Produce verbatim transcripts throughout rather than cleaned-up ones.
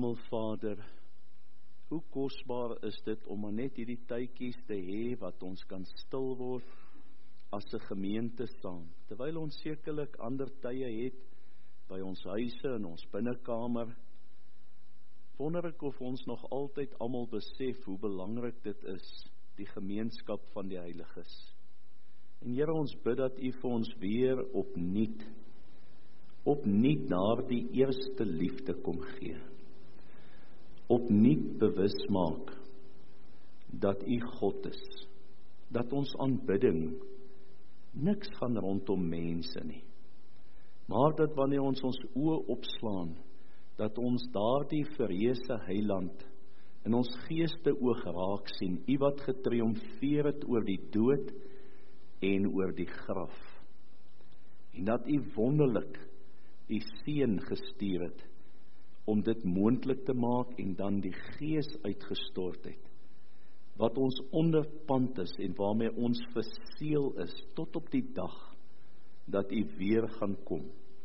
Hemelvader, hoe kosbaar is dit om maar net hierdie tydjies te hê wat ons kan stil word as 'n gemeente saam. Terwyl ons sekerlik ander tye het by ons huise en ons binnekamer, wonder ek of ons nog altyd almal besef hoe belangrik dit is, die gemeenskap van die heiliges. En Here, ons bid dat U vir ons weer opnuut, opnuut daardie eerste liefde kom gee. Opnuut bewus maak dat U God is, dat ons aanbidding niks gaan rondom mense nie, maar dat wanneer ons ons oë opslaan, dat ons daardie verheerse heiland in ons geeste oog raak sien, U wat getriomfeer het oor die dood en oor die graf, en dat U wonderlik U seun gestuur het, om dit moontlik te maak en dan die Gees uitgestort het, wat ons onderpand is en waarmee ons verseël is, tot op die dag, dat U weer gaan kom.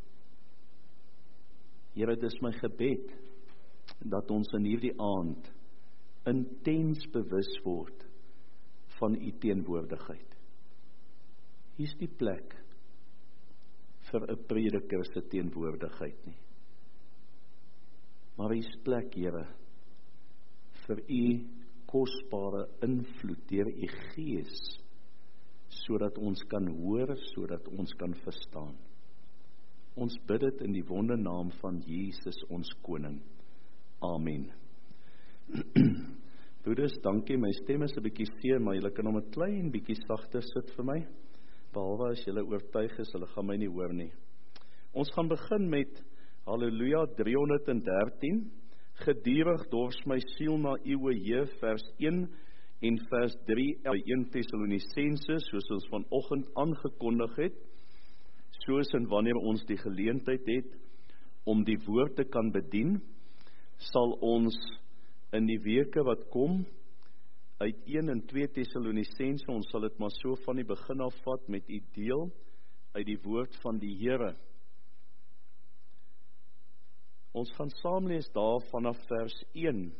Here, dit is my gebed, dat ons in hierdie aand, intens bewus word, van U teenwoordigheid. Hier is die plek, vir 'n prediker se teenwoordigheid nie. Maar hier is plek, Here, vir U kosbare invloed deur U Gees, sodat ons kan hoor, sodat ons kan verstaan. Ons bid dit in die wondernaam van Jesus ons Koning. Amen. Broeders, dankie, my stem is 'n bietjie seer, maar julle kan hom 'n klein bietjie sagter sit vir my, behalwe as julle oortuig is, hulle gaan my nie hoor nie. Ons gaan begin met Halleluja driehonderddertien, gedurig dors my siel na U, o Heer, vers een en vers drie, by eerste Tessalonisense, soos ons vanoggend aangekondig het, soos en wanneer ons die geleentheid het, om die woord te kan bedien, sal ons in die weke wat kom, uit eerste en tweede Tessalonisense, ons sal dit maar so van die begin af vat met U deel, uit die woord van die Here. Ons gaan saam lees daar vanaf vers een.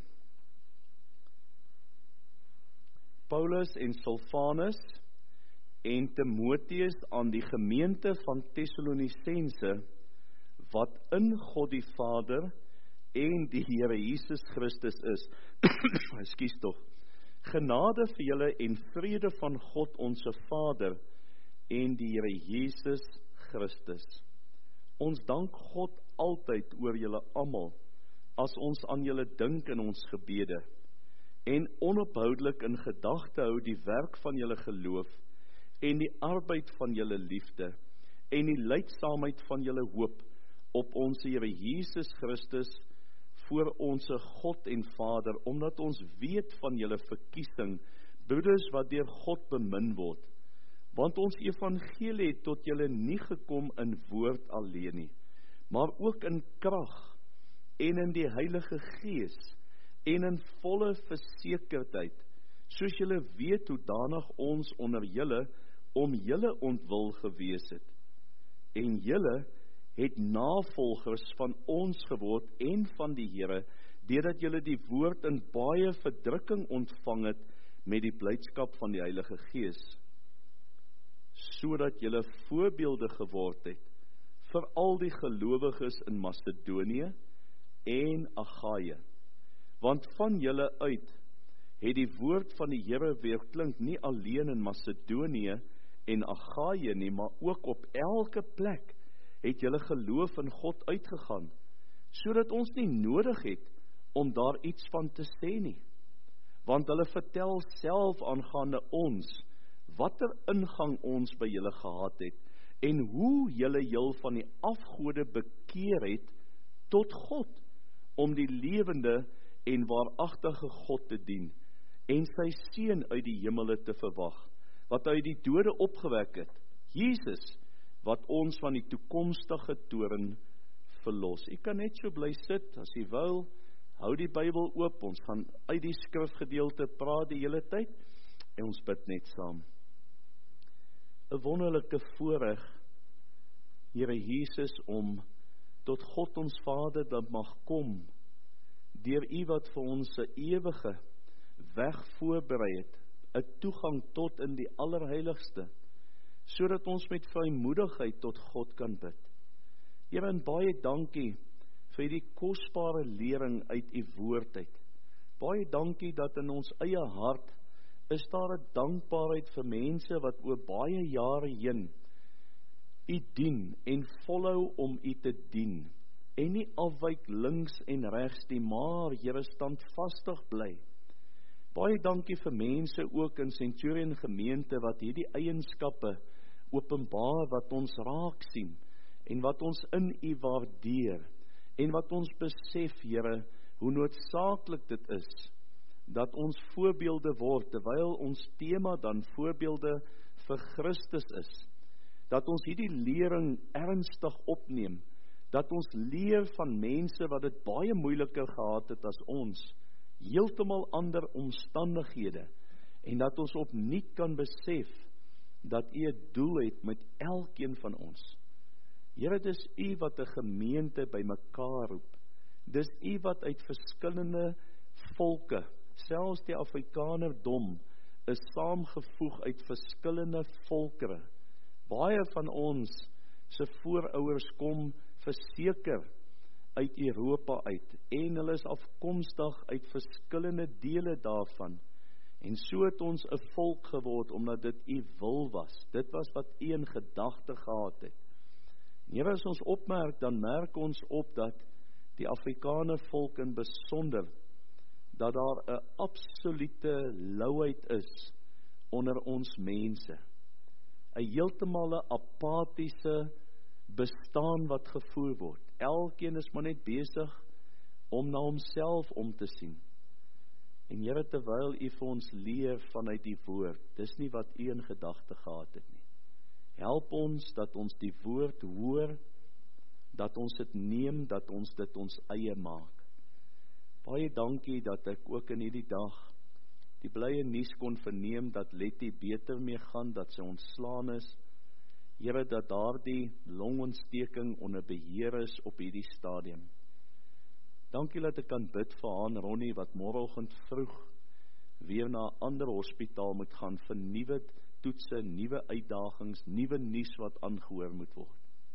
Paulus en Silvanus en Timotheus aan die gemeente van Tessalonisense, wat in God die Vader en die Here Jesus Christus is. Ekskuus tog. Genade vir julle en vrede van God onsse Vader en die Here Jesus Christus. Ons dank God altyd oor julle almal, as ons aan julle dink in ons gebede, en onophoudelik in gedagte hou die werk van julle geloof, en die arbeid van julle liefde, en die lydsaamheid van julle hoop, op ons Here Jesus Christus, voor onse God en Vader, omdat ons weet van julle verkiesing, broeders wat deur God bemin word, want ons evangelie het tot julle nie gekom in woord alleen nie, maar ook in krag, en in die Heilige Gees, en in volle versekerdheid, soos julle weet hoe danig ons onder julle, om julle ontwil gewees het. En julle het navolgers van ons geword, en van die Here, deurdat julle die woord in baie verdrukking ontvang het, met die blydskap van die Heilige Gees, sodat julle voorbeelde geword het, vir al die gelowiges in Macedonië en Achaia. Want van julle uit het die woord van die Here weerklink nie alleen in Macedonië en Achaia nie, maar ook op elke plek het julle geloof in God uitgegaan, sodat ons nie nodig het om daar iets van te sê nie. Want hulle vertel self aangaande ons, watter ingang ons by julle gehad het, en hoe julle jul van die afgode bekeer het tot God, om die lewende en waaragtige God te dien, en sy seun uit die hemele te verwag, wat uit die dode opgewek het, Jesus, wat ons van die toekomstige toorn verlos. U kan net so bly sit, as u wil, hou die Bybel oop, ons gaan uit die skrifgedeelte praat die hele tyd, en ons bid net saam. 'n wonderlike voorreg, Here Jesus, om tot God ons Vader dat mag kom, deur U wat vir ons 'n ewige weg voorberei het, 'n toegang tot in die allerheiligste, sodat ons met vrymoedigheid tot God kan bid. Here, en baie dankie vir die kosbare lering uit U woord uit. Baie dankie dat in ons eie hart is daar 'n dankbaarheid vir mense wat oor baie jare heen U dien en volhou om U te dien, en nie afwyk links en regs nie, maar Here, standvastig bly. Baie dankie vir mense ook in Centurion gemeente wat hierdie eienskappe openbaar wat ons raak sien en wat ons in U waardeer en wat ons besef, Here, hoe noodsaaklik dit is dat ons voorbeelde word terwyl ons tema dan voorbeelde vir Christus is. Dat ons hierdie lering ernstig opneem, dat ons leer van mense wat dit baie moeiliker gehad het as ons, heeltemal ander omstandighede, en dat ons opnuut kan besef dat U 'n doel het met elkeen van ons. Here, dis U wat 'n gemeente bymekaar roep. Dis U wat uit verskillende volke, selfs die Afrikanerdom, is saamgevoeg uit verskillende volkere. Baie van ons se voorouers kom verseker uit Europa uit, en hulle is afkomstig uit verskillende dele daarvan, en so het ons 'n volk geword, omdat dit U wil was, dit was wat U in gedagte gehad het. En Here, as ons opmerk, dan merk ons op dat die Afrikaner volk in besonder, dat daar 'n absolute louheid is onder ons mense, 'n heeltemal 'n apatiese bestaan wat gevoer word. Elkeen is maar net besig om na homself om te sien. En Here, terwyl U vir ons leer vanuit die woord, dis nie wat U in gedagte gehad het nie. Help ons dat ons die woord hoor, dat ons dit neem, dat ons dit ons eie maak. Baie dankie dat ek ook in hierdie dag die blye nuus kon verneem dat Letty beter mee gaan, dat sy ontslaan is. Here, dat daardie longontsteking onder beheer is op hierdie stadium. Dankie dat ek kan bid vir Haan Ronnie wat môreoggend vroeg weer na 'n ander hospitaal moet gaan vir nuwe toetse, nuwe uitdagings, nuwe nuus wat aangehoor moet word.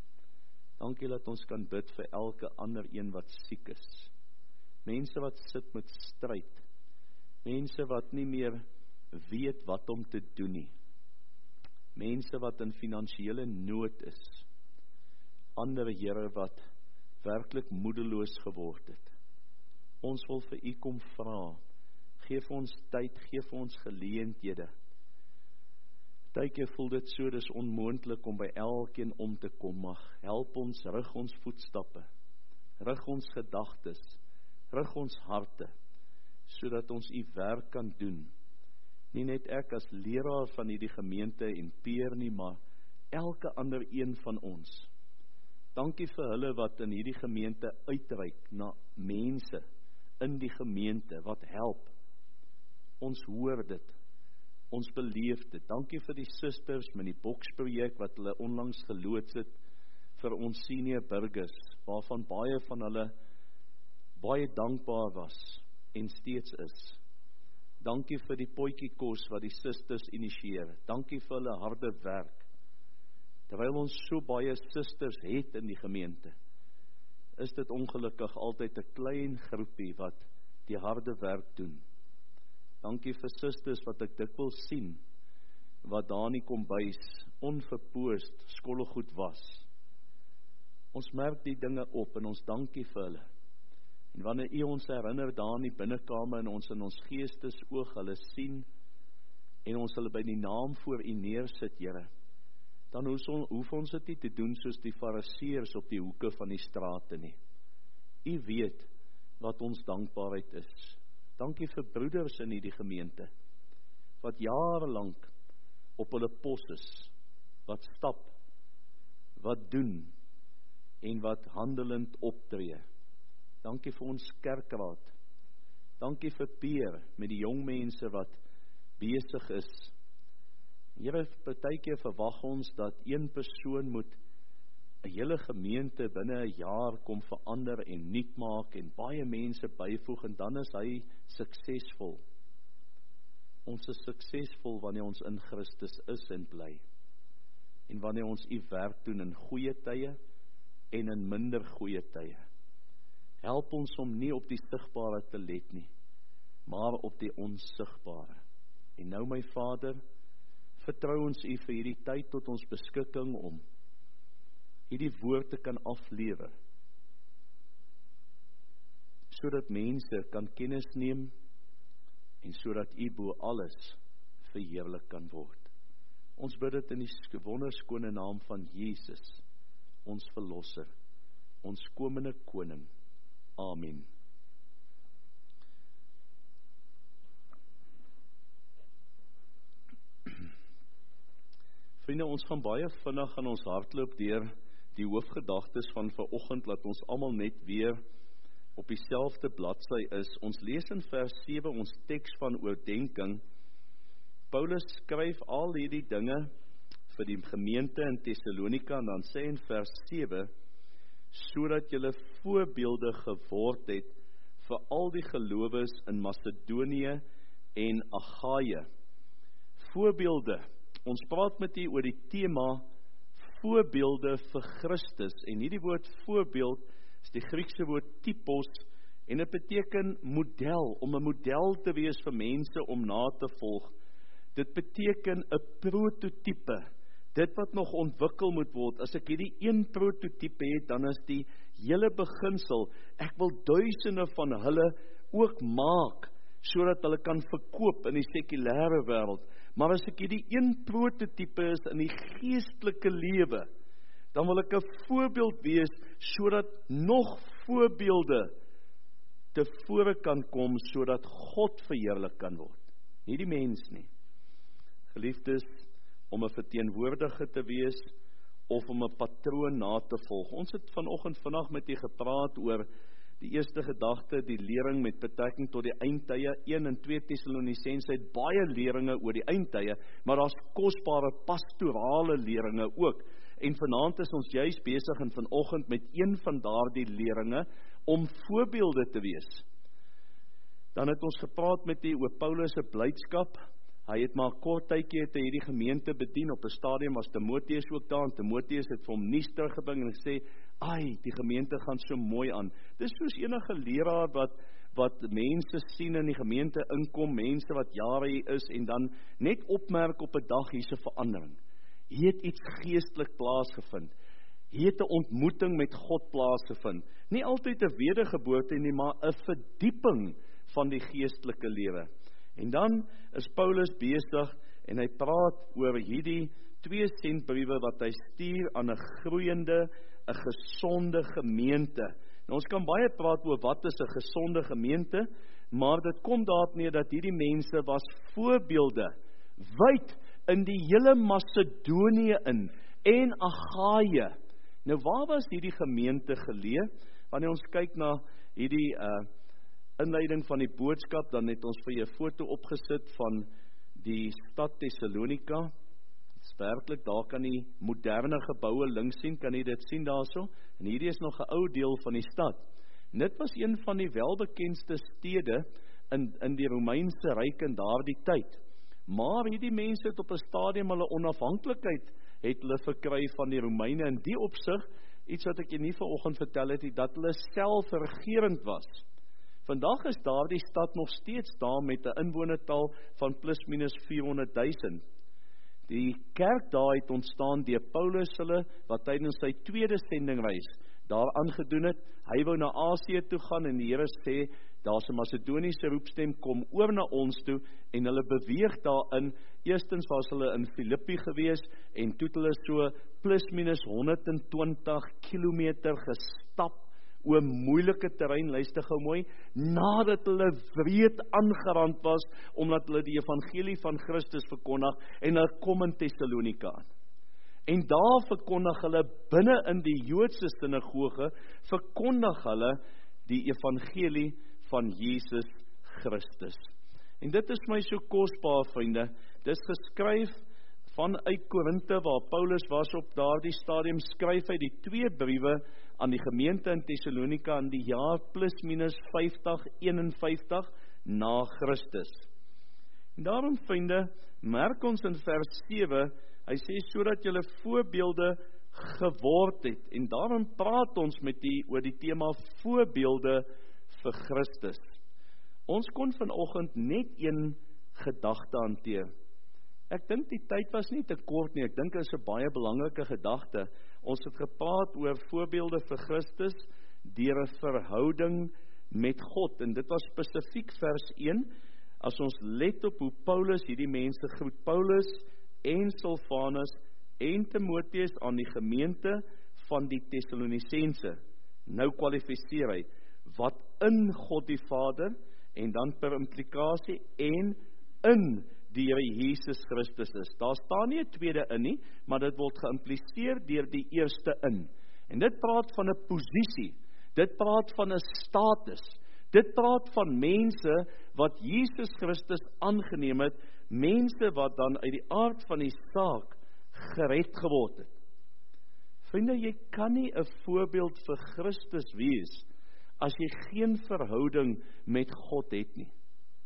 Dankie dat ons kan bid vir elke ander een wat siek is. Mense wat sit met stryd. Mense wat nie meer weet wat om te doen nie. Mense wat in finansiële nood is. Ander, Here, wat werklik moedeloos geword het. Ons wil vir U kom vra. Geef ons tyd, geef ons geleenthede. Partykeer voel dit so, dis onmoontlik om by elkeen om te kom, mag help ons, rig ons voetstappe, rig ons gedagtes, rig ons harte, sodat ons U werk kan doen. Nie net ek as leraar van hierdie gemeente en peer nie, maar elke ander een van ons. Dankie vir hulle wat in hierdie gemeente uitreik na mense in die gemeente, wat help. Ons hoor dit, ons beleef dit. Dankie vir die susters met die boksprojek wat hulle onlangs geloods het vir ons senior burgers, waarvan baie van hulle baie dankbaar was en steeds is. Dankie vir die potjiekos wat die susters initieer. Dankie vir hulle harde werk. Terwyl ons so baie susters het in die gemeente, is dit ongelukkig altyd 'n klein groepie wat die harde werk doen. Dankie vir susters wat ek dikwels sien, wat daar nie kombuis, onverpoost, skollegoed was. Ons merk die dinge op en ons dankie vir hulle. En wanneer U ons herinner daar in die binnekamer en ons in ons geestes oog hulle sien, en ons hulle by die naam voor U neersit, Here, dan hoef ons dit nie te doen soos die fariseërs op die hoeke van die strate nie. U weet wat ons dankbaarheid is. Dankie vir broeders in hierdie gemeente, wat jarelang op hulle pos is, wat stap, wat doen, en wat handelend optree. Dankie vir ons kerkraad. Dankie vir Peer, met die jong mense wat besig is. Here, partykeer verwag ons dat een persoon moet 'n hele gemeente binne 'n jaar kom verander en nuut maak en baie mense byvoeg en dan is hy suksesvol. Ons is suksesvol wanneer ons in Christus is en bly. En wanneer ons U werk doen in goeie tye en in minder goeie tye. Help ons om nie op die sigbare te let nie, maar op die onsigbare. En nou my Vader, vertrou ons U vir hierdie tyd tot ons beskikking om hierdie woord te kan aflewer, sodat mense kan kennis neem en sodat U bo alles verheerlik kan word. Ons bid dit in die wonderskone naam van Jesus, ons verlosser, ons komende koning. Amen. Vriende, ons gaan baie vinnig aan ons hardloop deur die hoofgedagtes van vanoggend, laat ons almal net weer op dieselfde bladsy is. Ons lees in vers sewe ons teks van oordenking. Paulus skryf al hierdie dinge vir die gemeente in Thessalonika en dan sê in vers sewe, sodat julle voorbeelde geword het vir al die gelowes in Macedonië en Agaia. Voorbeelde. Ons praat met u oor die tema voorbeelde vir Christus. En hierdie woord voorbeeld is die Griekse woord typos en dit beteken model, om 'n model te wees vir mense om na te volg. Dit beteken 'n prototype, dit wat nog ontwikkel moet word. As ek hierdie een prototype het, dan is die hele beginsel, ek wil duisende van hulle ook maak, sodat hulle kan verkoop in die sekulêre wêreld. Maar as ek hierdie een prototype is in die geestelike lewe, dan wil ek 'n voorbeeld wees, sodat nog voorbeelde tevore kan kom, sodat God verheerlik kan word. Nie die mens nie. Geliefdes, om 'n verteenwoordiger te wees, of om 'n patroon na te volg. Ons het vanoggend vandag met u gepraat oor die eerste gedagte, die lering met betrekking tot die eindtye. een en twee Tessalonisense het baie leringe oor die eindtye, maar daar's kosbare pastorale leringe ook. En vanaand is ons juis besig en vanoggend met een van daardie leringe om voorbeelde te wees. Dan het ons gepraat met u oor Paulus se blydskap. Hy het maar kort tydjie het hy hierdie gemeente bedien. Op 'n stadium was Timoteus ook daar, en Timoteus het vir hom nuus teruggebring en gesê, ai, die gemeente gaan so mooi aan. Dis soos enige leraar wat wat mense sien in die gemeente inkom, mense wat jare hier is, en dan net opmerk op 'n dag hier's 'n verandering. Hier het iets geestelik plaasgevind. Hier het 'n ontmoeting met God plaasgevind. Nie altyd 'n wedergeboorte nie, maar 'n verdieping van die geestelike lewe. En dan is Paulus besig en hy praat oor hierdie twee sentbriewe wat hy stuur aan 'n groeiende, 'n gesonde gemeente. Nou ons kan baie praat oor wat is 'n gesonde gemeente, maar dit kom daarop neer dat hierdie mense was voorbeelde wyd in die hele Macedonië in en Agaia. Nou waar was hierdie gemeente geleë? Wanneer ons kyk na hierdie uh inleiding van die boodskap, dan het ons vir jou 'n foto opgesit van die stad Thessalonika. Dit is werklik, daar kan jy moderne geboue links sien, kan jy dit sien daarso? En hierdie is nog 'n ou deel van die stad. En dit was een van die welbekendste stede in in die Romeinse ryk in daardie tyd. Maar hierdie mense het op 'n stadium hulle onafhanklikheid het hulle verkry van die Romeine in die opsig, iets wat ek jy nie vanoggend vertel het, dat hulle selfregerend was. Vandag is daardie stad nog steeds daar met 'n inwonertal van plus minus vierhonderd duisend. Die kerk daar het ontstaan deur Paulus hulle, wat tydens sy tweede sendingreis daar aangedoen het. Hy wou na Asië toe gaan en die Here sê, daar's 'n Macedoniese roepstem, kom oor na ons toe, en hulle beweeg daarin. Eerstens was hulle in Filippi gewees, en toe het hulle so plus minus honderd en twintig kilometer gestap, oor moeilike terrein, luister gou mooi, nadat hulle wreed aangerand was, omdat hulle die evangelie van Christus verkondig, en hulle kom in Thessalonika aan. En daar verkondig hulle binne in die Joodse sinagoge, verkondig hulle die evangelie van Jesus Christus. En dit is my so kosbaar, vriende, dit is geskryf vanuit Korinthe, waar Paulus was op daardie stadium, skryf hy die twee briewe aan die gemeente in Thessalonika in die jaar plus minus vyftig, eenenvyftig na Christus. En daarom, vriende, merk ons in vers sewe, hy sê, sodat julle voorbeelde geword het, en daarom praat ons met die, oor die tema voorbeelde vir Christus. Ons kon vanoggend net een gedagte hanteer. Ek dink die tyd was nie te kort nie, ek dink dit is 'n baie belangrike gedagte. Ons het gepraat oor voorbeelde vir Christus deur 'n verhouding met God, en dit was spesifiek vers een, as ons let op hoe Paulus hierdie mense groet, Paulus en Silvanus en Timoteus aan die gemeente van die Thessalonisense. Nou kwalifiseer hy, wat in God die Vader, en dan per implikasie, en in die Here Jesus Christus is. Daar staan nie 'n tweede in nie, maar dit word geïmpliseer deur die eerste in. En dit praat van 'n posisie, dit praat van 'n status, dit praat van mense wat Jesus Christus aangeneem het, mense wat dan uit die aard van die saak gered geword het. Vriende, jy kan nie 'n voorbeeld vir Christus wees as jy geen verhouding met God het nie.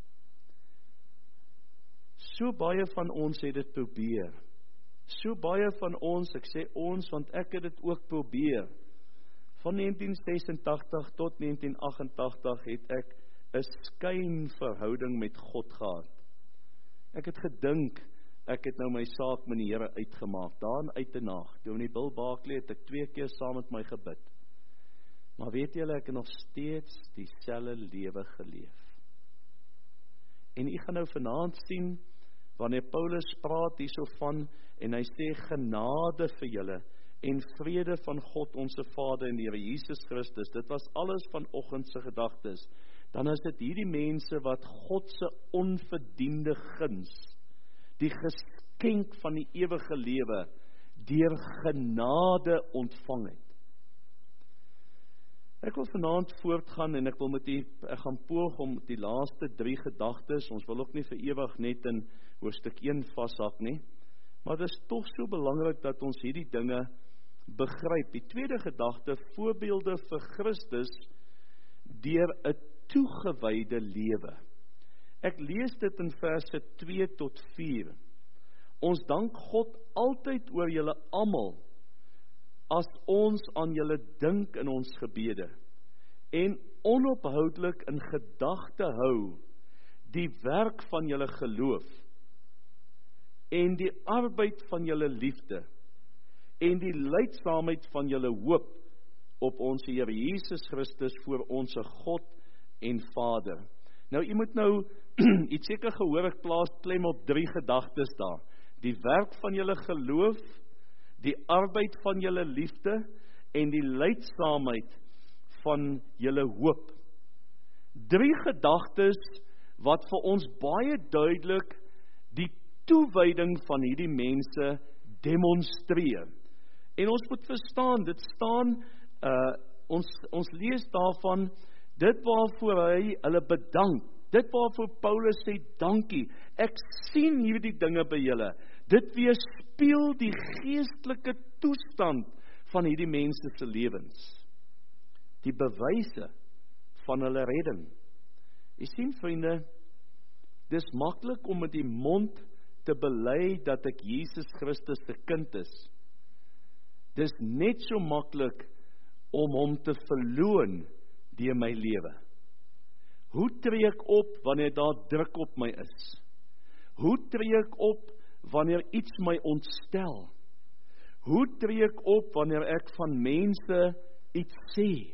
So baie van ons het dit probeer. So baie van ons, ek sê ons, want ek het dit ook probeer. Van negentien sesentagtig tot negentien agentagtig het ek 'n skynverhouding met God gehad. Ek het gedink, ek het nou my saak met die Here uitgemaak, daan uit te naag. Dominee Bill Barkley het ek twee keer saam met my gebid. Maar weet julle, ek het nog steeds dieselfde lewe geleef. En u gaan nou vanaand sien, wanneer Paulus praat hierso van, en hy sê genade vir julle, en vrede van God onse Vader en die Here Jesus Christus, dit was alles vanoggend se gedagtes, dan is dit hierdie mense wat God se onverdiende guns, die geskenk van die ewige lewe, deur genade ontvang het. Ek wil vanaand voortgaan en ek wil met die, ek gaan poog om die laaste drie gedagtes, ons wil ook nie vir ewig net in hoofstuk een vashak nie, maar dit is tog so belangrik dat ons hierdie dinge begryp. Die tweede gedagte, voorbeelde vir Christus deur 'n toegewyde lewe. Ek lees dit in verse twee tot vier. Ons dank God altyd oor julle almal, as ons aan julle dink in ons gebede, en onophoudelik in gedagte hou, die werk van julle geloof, en die arbeid van julle liefde, en die lydsaamheid van julle hoop, op ons Here Jesus Christus voor ons God en Vader. Nou, jy moet nou, iets seker gehoor, ek plaas klem op drie gedagtes daar, die werk van julle geloof, die arbeid van julle liefde en die lydsaamheid van julle hoop. Drie gedagtes wat vir ons baie duidelik die toewyding van hierdie mense demonstreer. En ons moet verstaan, dit staan, uh, ons, ons lees daarvan, dit waarvoor hy hulle bedank, dit waarvoor Paulus sê dankie, ek sien hierdie dinge by julle, dit weerspieël die geestelike toestand van hierdie mense se lewens. Die bewyse van hulle redding. Jy sien, vriende, dis maklik om met die mond te bely dat ek Jesus Christus se kind is. Dis net so maklik om hom te verloon deur my lewe. Hoe tree ek op wanneer daar druk op my is? Hoe tree ek op wanneer iets my ontstel? Hoe tree ek op wanneer ek van mense iets sê?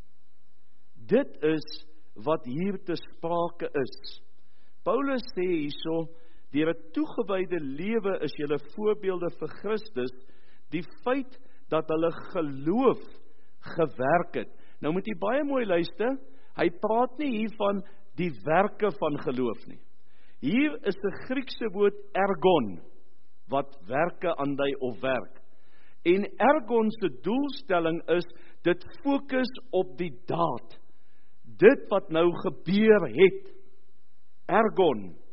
Dit is wat hier te sprake is. Paulus sê hierso, deur 'n toegewyde lewe is julle voorbeelde vir Christus, die feit dat hulle geloof gewerk het. Nou moet jy baie mooi luister, hy praat nie hier van die werke van geloof nie. Hier is 'n Griekse woord ergon, wat werke aandui of werk. En ergon se doelstelling is, dit fokus op die daad. Dit wat nou gebeur het. Ergon.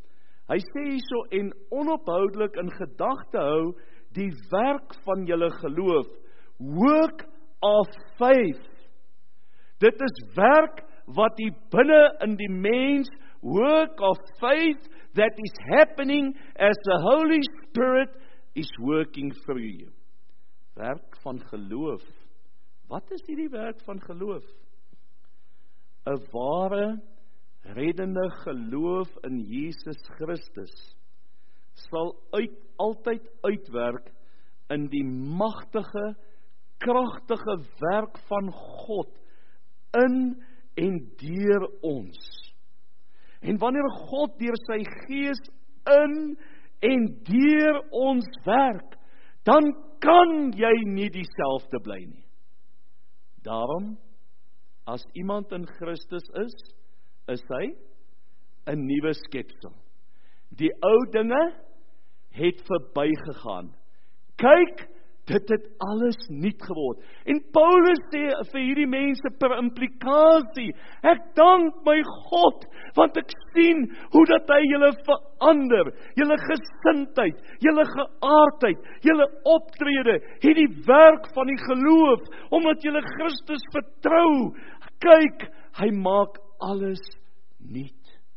Hy sê hierso, en onophoudelik in gedagte hou die werk van julle geloof, work of faith. Dit is werk wat hier binne in die mens, work of faith that is happening as the Holy Spirit is working through you. Werk van geloof. Wat is hierdie werk van geloof? 'n Ware, reddende geloof in Jesus Christus sal uit, altyd uitwerk in die magtige, kragtige werk van God in en deur ons. En wanneer God deur sy Gees in en deur ons werk, dan kan jy nie dieselfde bly nie. Daarom, as iemand in Christus is, is hy 'n nuwe skepsel. Die ou dinge het verbygegaan. Kyk, dit het alles nuut geword. En Paulus sê vir hierdie mense per implikasie, ek dank my God, want ek sien hoe dat hy julle verander, julle gesindheid, julle geaardheid, julle optrede, hierdie werk van die geloof, omdat julle Christus vertrou. Kyk, hy maak alles nuut.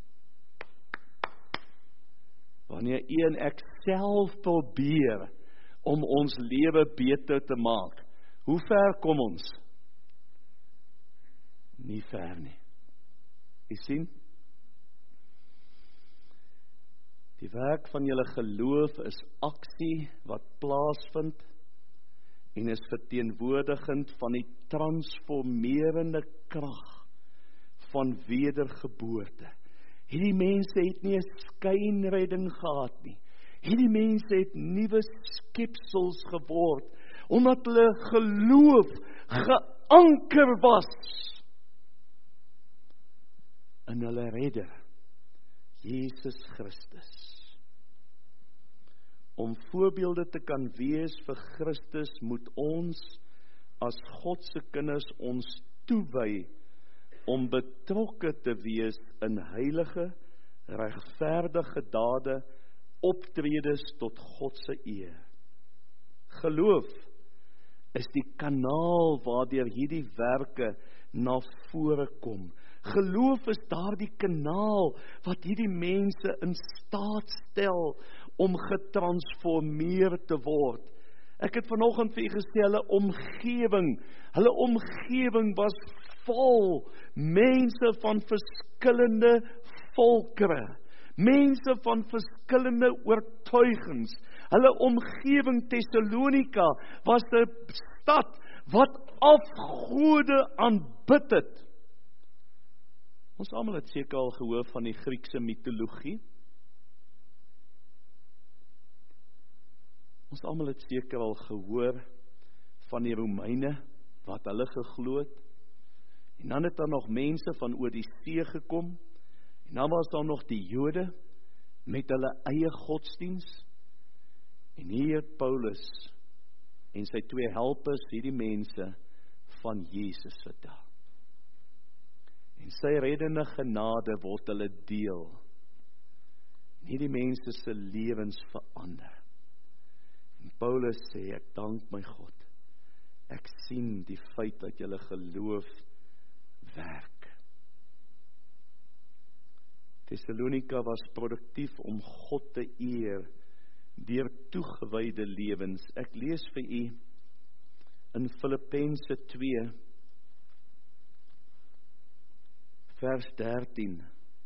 Wanneer u en ek self probeer om ons lewe beter te maak, hoe ver kom ons? Nie ver nie. U sien? Die werk van julle geloof is aksie wat plaasvind en is verteenwoordigend van die transformerende krag van wedergeboorte. Hierdie mense het nie 'n skynredding gehad nie. Hierdie mense het nuwe skepsels geword, omdat hulle geloof geanker was in hulle redder, Jesus Christus. Om voorbeelde te kan wees vir Christus, moet ons as God se kinders ons toewy om betrokke te wees in heilige, regverdige dade, optredes tot God se eer. Geloof is die kanaal waardeur hierdie werke na vore kom. Geloof is daardie kanaal wat hierdie mense in staat stel om getransformeer te word. Ek het vanoggend vir u gesê, hulle omgewing, hulle omgewing was vol mense van verskillende volkere. Mense van verskillende oortuigings. Hulle omgewing Thessalonika was 'n stad wat afgode aanbid het. Ons almal het seker al gehoor van die Griekse mitologie. Ons almal het seker al gehoor van die Romeine wat hulle geglo het. En dan het daar nog mense van oor die see gekom. En dan was daar nog die Jode met hulle eie godsdiens. En hier het Paulus en sy twee helpers hierdie mense van Jesus vertel. En sy reddende genade word hulle deel. En hierdie mense se lewens verander. En Paulus sê, ek dank my God. Ek sien die feit dat julle geloof werk. Thessalonika was produktief om God te eer deur toegewyde lewens. Ek lees vir u in Filippense twee vers dertien.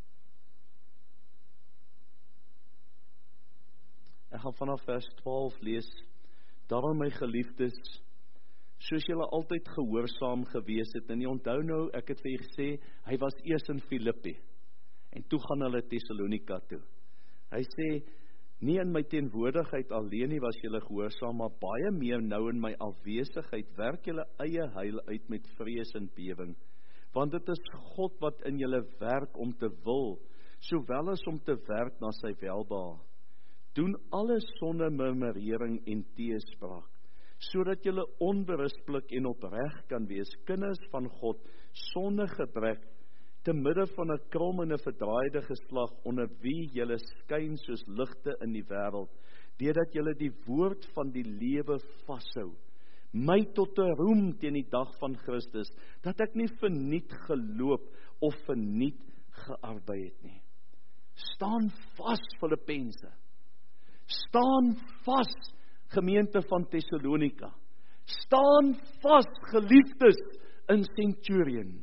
Ek gaan vanaf vers twaalf lees. Daarom my geliefdes, soos julle altyd gehoorsaam gewees het, en jy onthou nou, ek het vir julle gesê, hy was eers in Filippi, en toe gaan hulle Thessalonika toe. Hy sê, nie in my teenwoordigheid alleen nie was julle gehoorsaam, maar baie meer nou in my afwesigheid, werk julle eie heil uit met vrees en bewing, want dit is God wat in julle werk om te wil, sowel as om te werk na sy welbehae. Doen alles sonder murmurering en teespraak, sodat julle onberispelik en opreg kan wees, kinders van God, sonder gebrek, te midde van 'n krom en 'n verdraaide geslag, onder wie julle skyn soos ligte in die wêreld, deurdat julle die woord van die lewe vashou, my tot 'n roem teen die dag van Christus, dat ek nie verniet geloop of verniet gearbei het nie. Staan vas, Filippense. Staan vas, gemeente van Thessalonika. Staan vas, geliefdes in Centurion.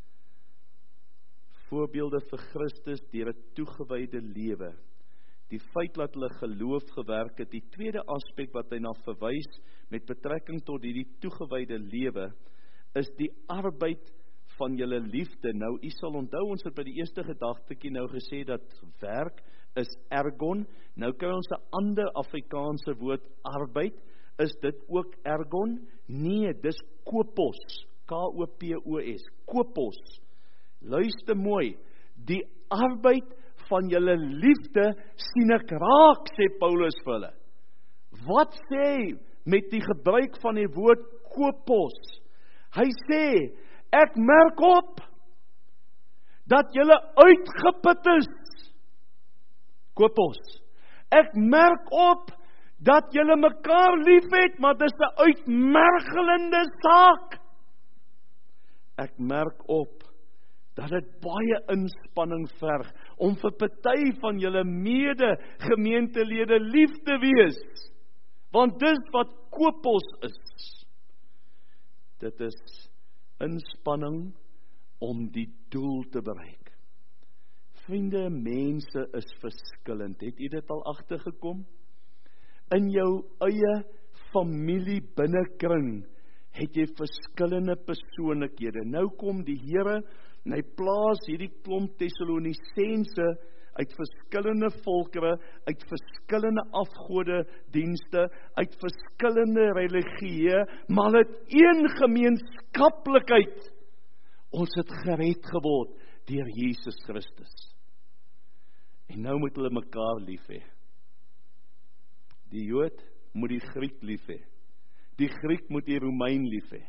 Voorbeelde vir Christus deur 'n toegewyde lewe. Die feit dat hulle geloof gewerk het, die tweede aspek wat hy na verwys met betrekking tot hierdie toegewyde lewe, is die arbeid van julle liefde. Nou, u sal onthou, ons het by die eerste gedagtetjie nou gesê dat werk is ergon. Nou kry ons 'n ander Afrikaanse woord, arbeid. Is dit ook ergon? Nee, dis kopos. K O P O S. Kopos. Luister mooi. Die arbeid van julle liefde sien ek raak, sê Paulus vir hulle. Wat sê hy met die gebruik van die woord kopos? Hy sê, ek merk op dat julle uitgeput is. Kopos. Ek merk op dat julle mekaar lief het, maar dis 'n uitmergelende saak. Ek merk op dat dit baie inspanning verg om vir party van julle mede gemeentelede lief te wees. Want dis wat kopos is. Dit is inspanning om die doel te bereik. Vriende, mense is verskillend. Het u dit al agtergekom? In jou eie familie binnekring het jy verskillende persoonlikhede. Nou kom die Here en hy plaas hierdie klomp Thessalonisense uit verskillende volkere, uit verskillende afgode dienste, uit verskillende religieë, maar het een gemeenskaplikheid. Ons het gered geword deur Jesus Christus. En nou moet hulle mekaar lief hê. Die Jood moet die Griek lief hê. Die Griek moet die Romein lief hê.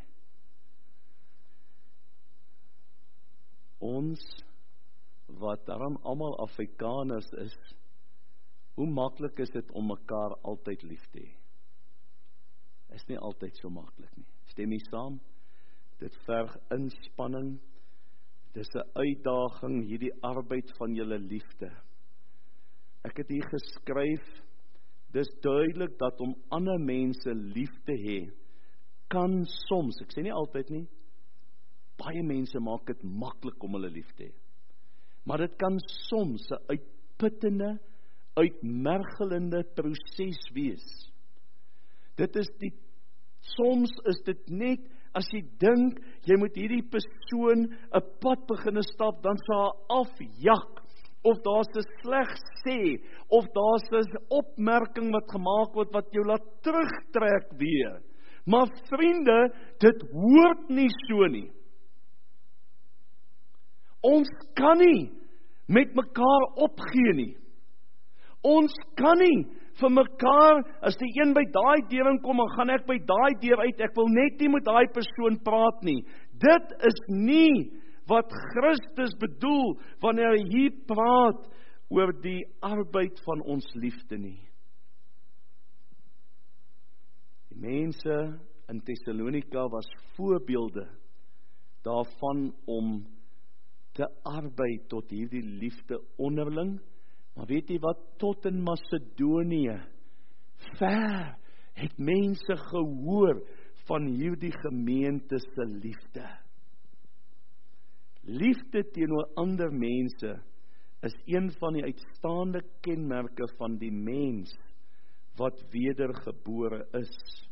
Ons wat daarom almal Afrikaners is, hoe maklik is dit om mekaar altyd lief te hê? Is nie altyd so maklik nie. Stem jy saam? Dit verg inspanning. Dis 'n uitdaging, hierdie arbeid van julle liefde. Ek het hier geskryf, dis duidelik dat om ander mense lief te hê, kan soms, ek sê nie altyd nie, baie mense maak dit maklik om hulle lief te hê. Maar dit kan soms 'n uitputtende, uitmergelende proses wees. Dit is die, soms is dit net, as jy dink, jy moet hierdie persoon 'n pad beginne stap, dan sal hy afjak, of daar's 'n sleg sê, of daar's 'n opmerking wat gemaak word, wat jou laat terugtrek weer. Maar vriende, dit hoort nie so nie. Ons kan nie met mekaar opgee nie. Ons kan nie vir mekaar, as die een by daai deur inkom, dan gaan ek by daai deur uit, ek wil net nie met daai persoon praat nie. Dit is nie wat Christus bedoel, wanneer hy hier praat oor die arbeid van ons liefde nie. Die mense in Thessalonika was voorbeelde daarvan om te arbei tot hierdie liefde onderling, maar weet jy wat, tot in Macedonië, ver het mense gehoor van hierdie gemeente se liefde. Liefde teenoor ander mense is een van die uitstaande kenmerke van die mens wat wedergebore is.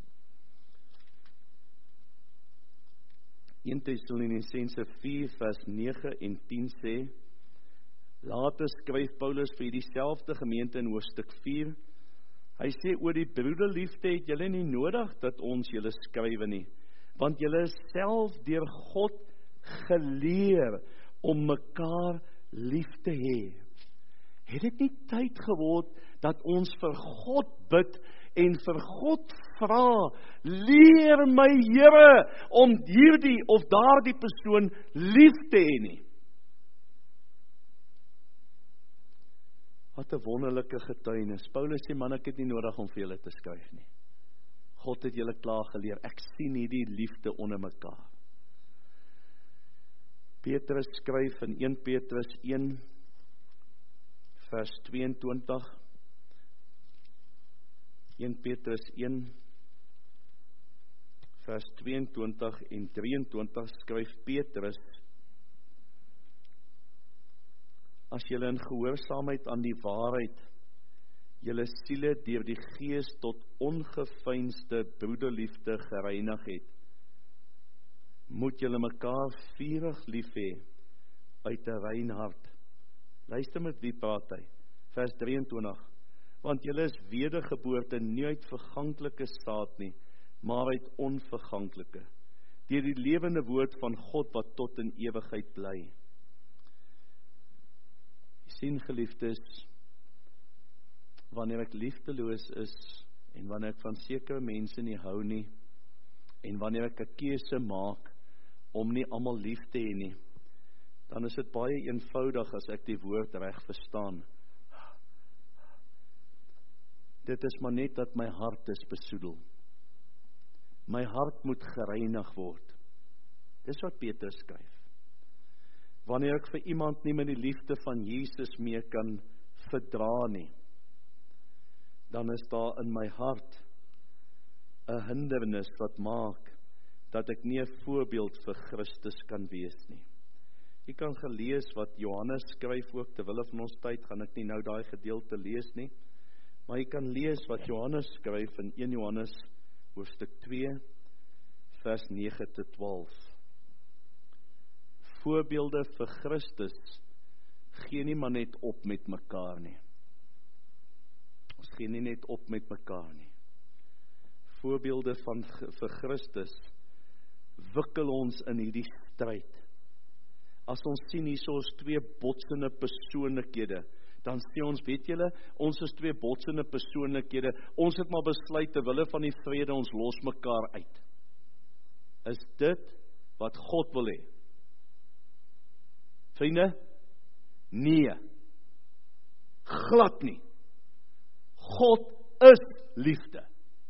Eerste Tessalonisense vier vers nege en tien sê, later skryf Paulus vir dieselfde gemeente in hoofstuk vier, hy sê, oor die broederliefde het julle nie nodig dat ons julle skrywe nie, want julle is self deur God geleer om mekaar lief te hê. Het dit nie tyd geword dat ons vir God bid en vir God vra, leer my Here om hierdie of daardie persoon lief te hê nie? Wat 'n wonderlike getuienis. Paulus sê, man, ek het nie nodig om vir julle te skryf nie. God het julle klaar geleer. Ek sien hierdie liefde onder mekaar. Petrus skryf in Eerste Petrus een vers tweeëntwintig. Eerste Petrus een vers tweeëntwintig en drieëntwintig skryf Petrus: As julle in gehoorsaamheid aan die waarheid julle siele deur die Gees tot ongeveinsde broederliefde gereinig het, moet julle mekaar vurig lief hê uit 'n rein hart. Luister met wie praat hy? Vers drieëntwintig. Want julle is wedergeboorte nie uit verganklike saad nie, maar uit onverganklike, deur die lewende woord van God wat tot in ewigheid bly. Sien, geliefdes, wanneer ek liefdeloos is, en wanneer ek van sekere mense nie hou nie, en wanneer ek 'n keuse maak, om nie almal lief te hê nie, dan is dit baie eenvoudig as ek die woord reg verstaan. Dit is maar net dat my hart is besoedel. My hart moet gereinig word. Dis wat Petrus skryf. Wanneer ek vir iemand nie met die liefde van Jesus mee kan verdra nie, dan is daar in my hart 'n hindernis wat maak dat ek nie 'n voorbeeld vir Christus kan wees nie. Jy kan gelees wat Johannes skryf ook, terwille van ons tyd gaan ek nie nou daai gedeelte lees nie, maar jy kan lees wat Johannes skryf in Eerste Johannes hoofstuk twee vers nege tot twaalf. Voorbeelde vir Christus gee nie maar net op met mekaar nie. Ons gee nie net op met mekaar nie. Voorbeelde van vir Christus wikkel ons in hierdie stryd. As ons sien hierso is twee botsende persoonlikhede, dan sê ons, weet julle, ons is twee botsende persoonlikhede, ons het maar besluit terwille van die vrede, ons los mekaar uit. Is dit wat God wil hê? Vriende? Nee. Glad nie. God is liefde.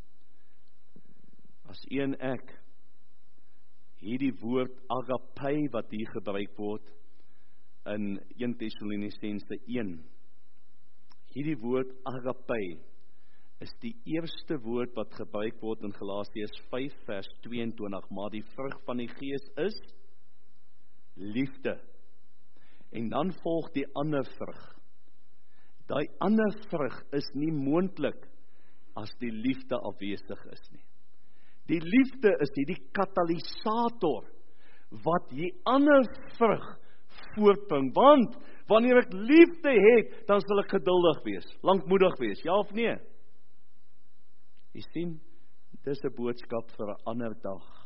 As een ek hierdie woord agape wat hier gebruik word in Eerste Tessalonisense een, hierdie woord agape is die eerste woord wat gebruik word in Galasiërs vyf vers tweeëntwintig, maar die vrug van die Gees is liefde. En dan volg die ander vrug. Daai ander vrug is nie moontlik as die liefde afwesig is nie. Die liefde is hierdie katalisator wat die ander vrug voortbring, want wanneer ek liefde het, dan sal ek geduldig wees, lankmoedig wees, ja of nee? Jy sien, dis 'n boodskap vir 'n ander dag.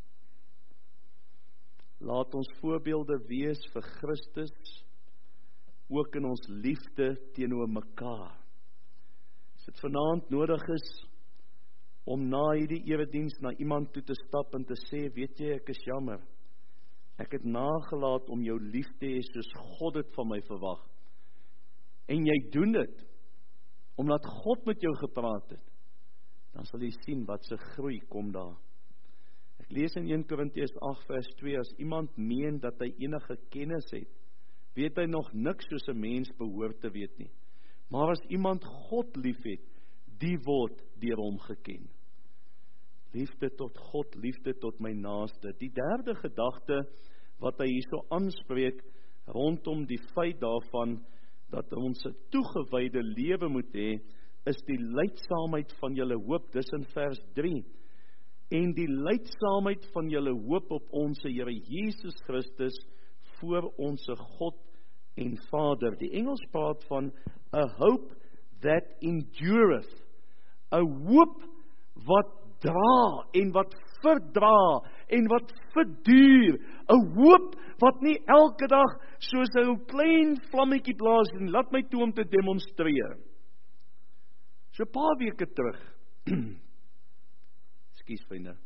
Laat ons voorbeelde wees vir Christus, ook in ons liefde teenoor mekaar. As dit vanaand nodig is, om na hierdie erediens na iemand toe te stap en te sê, weet jy, ek is jammer, ek het nagelaat om jou lief te hê soos God dit van my verwag, en jy doen dit, omdat God met jou gepraat het, dan sal jy sien wat se groei kom daar. Ek lees in Eerste Korintiërs agt vers twee, as iemand meen dat hy enige kennis het, weet hy nog niks soos 'n mens behoort te weet nie. Maar as iemand God lief het, die word deur hom geken. Liefde tot God, liefde tot my naaste. Die derde gedagte wat hy hierso aanspreek rondom die feit daarvan dat ons 'n toegewyde lewe moet hê, is die lydsaamheid van julle hoop. Dis in vers drie. En die lydsaamheid van julle hoop op ons Here Jesus Christus voor ons God en Vader. Die Engels praat van a hope that endureth. 'n hoop wat dra en wat verdra en wat verduur. 'n hoop wat nie elke dag soos 'n klein vlammetjie blaas en laat my toe om te demonstreer. So 'n paar weke terug. Ekskuus vriende.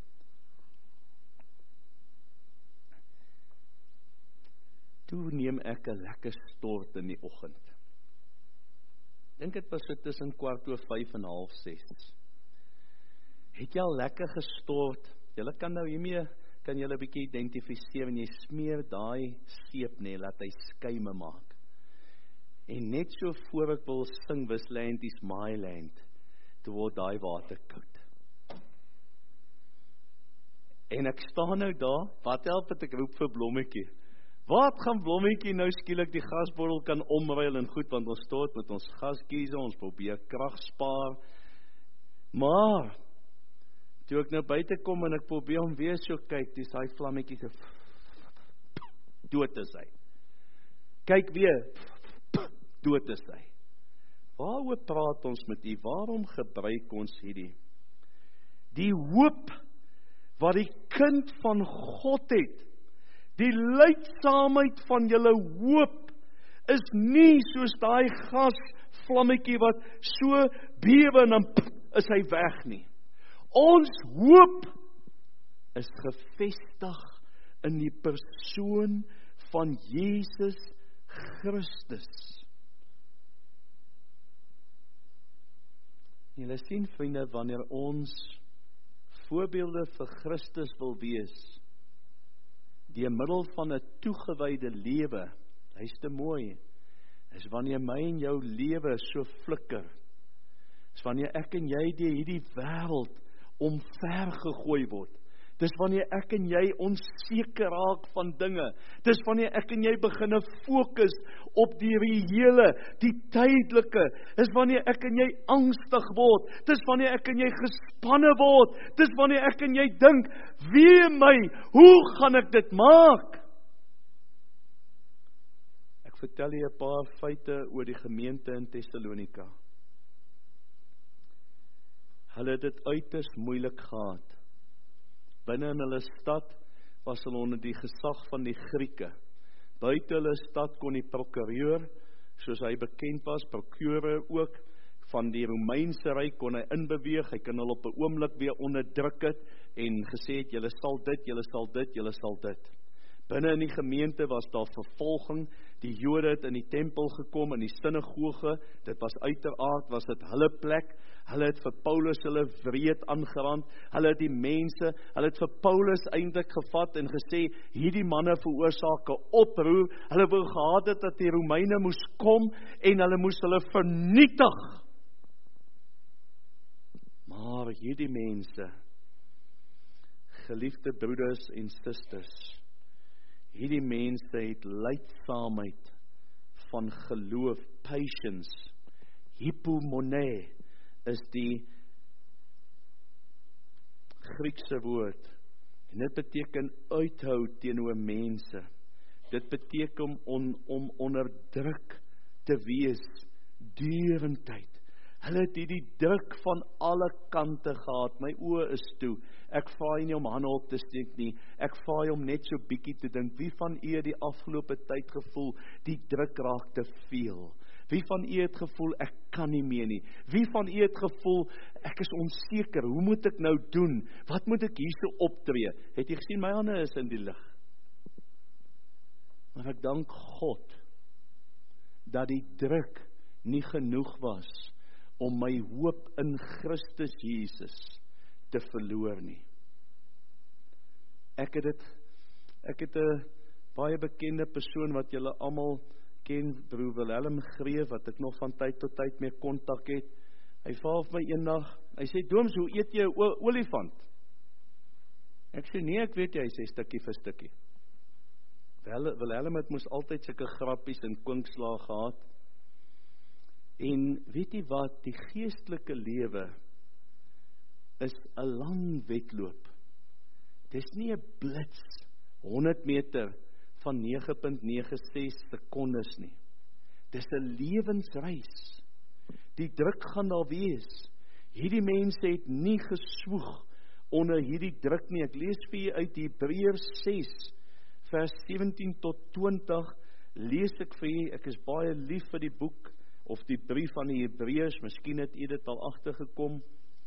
Toe neem ek 'n lekker stort in die oggend. dink dit was so tussen kwart oor vyf en half ses. Het jy al lekker gestort? Julle kan nou hiermee, kan julle 'n bietjie identifiseer, en jy smeer daai seep nie, laat hy skuime maak. En net so voor ek wil sing, this land is my land, toe word daai water koud. En ek staan nou daar, wat help het ek roep vir Blommetjie? Wat gaan Blommetjie nou skielik die gasbottel kan omruil en goed, want ons stort met ons gaskiese, ons probeer krag spaar. Maar toe ek nou buite kom en ek probeer om weer so kyk, dis hy vlammetjie so dood is hy. Kyk weer, dood is hy. Waaroor praat ons met u? Waarom gebruik ons hierdie? Die hoop wat die kind van God het, die lydsaamheid van julle hoop, is nie soos daai gasvlammetjie wat so bewe en dan is hy weg nie. Ons hoop is gevestig in die persoon van Jesus Christus. Julle sien, vriende, wanneer ons voorbeelde vir Christus wil wees, deur middel van 'n toegewyde lewe, hy's te mooi, is wanneer my en jou lewe so flikker, is wanneer ek en jy deur hierdie wêreld omver gegooi word. Dis wanneer ek en jy onseker raak van dinge. Dis wanneer ek en jy beginne fokus op die reële, die tydelike. Dis wanneer ek en jy angstig word. Dis wanneer ek en jy gespanne word. Dis wanneer ek en jy dink, wee my, hoe gaan ek dit maak? Ek vertel jy 'n paar feite oor die gemeente in Tessalonika. Hulle het dit uiters moeilik gehad. Binne in hulle stad was hulle onder die gesag van die Grieke. Buite hulle stad kon die prokureur, soos hy bekend was, prokureur ook, van die Romeinse ryk kon hy inbeweeg, hy kan hulle op 'n oomblik weer onderdruk het, en gesê het, julle sal dit, julle sal dit, julle sal dit. Binne in die gemeente was daar vervolging, die Jode het in die tempel gekom, in die sinagoge, dit was uiteraard, was dit hulle plek, hulle het vir Paulus hulle wreed aangerand, hulle het die mense, hulle het vir Paulus eintlik gevat en gesê, hierdie manne veroorsaak 'n oproer, hulle wou gehad het dat die Romeine moes kom, en hulle moes hulle vernietig. Maar hierdie mense, geliefde broeders en susters, hierdie mense het lydsaamheid van geloof, patience, hypomone, is die Griekse woord. En dit beteken uithou teenoor mense. Dit beteken om, on, om onderdruk te wees, deurentyd. Hulle het hierdie druk van alle kante gehad. My oë is toe. Ek vaai nie om hande op te steek nie. Ek vaai om net so bietjie te dink. Wie van u het die afgelope tyd gevoel, die druk raak te veel? Wie van u het gevoel, ek kan nie meer nie? Wie van u het gevoel, ek is onseker, hoe moet ek nou doen? Wat moet ek hier so optree? Het jy gesien, my hande is in die lig. Maar ek dank God, dat die druk nie genoeg was, om my hoop in Christus Jesus te verloor nie. Ek het dit, ek het 'n baie bekende persoon wat julle almal ken, broer Wilhelm Greef, wat ek nog van tyd tot tyd mee kontak het. Hy vra vir my eendag, hy sê, Dooms, hoe eet jy 'n olifant? Ek sê, nee, ek weet jy, hy sê stukkie vir stukkie. Wilhelm het moes altyd sulke grappies en kwinkslae gehad. En weet jy wat, die geestelike lewe is 'n lang wedloop. Dis nie 'n blits, honderd meter van nege komma nege ses sekondes nie. Dis 'n lewensreis. Die druk gaan daar wees. Hierdie mense het nie geswoeg onder hierdie druk nie. Ek lees vir julle uit Hebreërs ses, vers sewentien tot twintig, lees ek vir julle, ek is baie lief vir die boek, of die brief van die Hebreërs, miskien het u dit al agtergekom.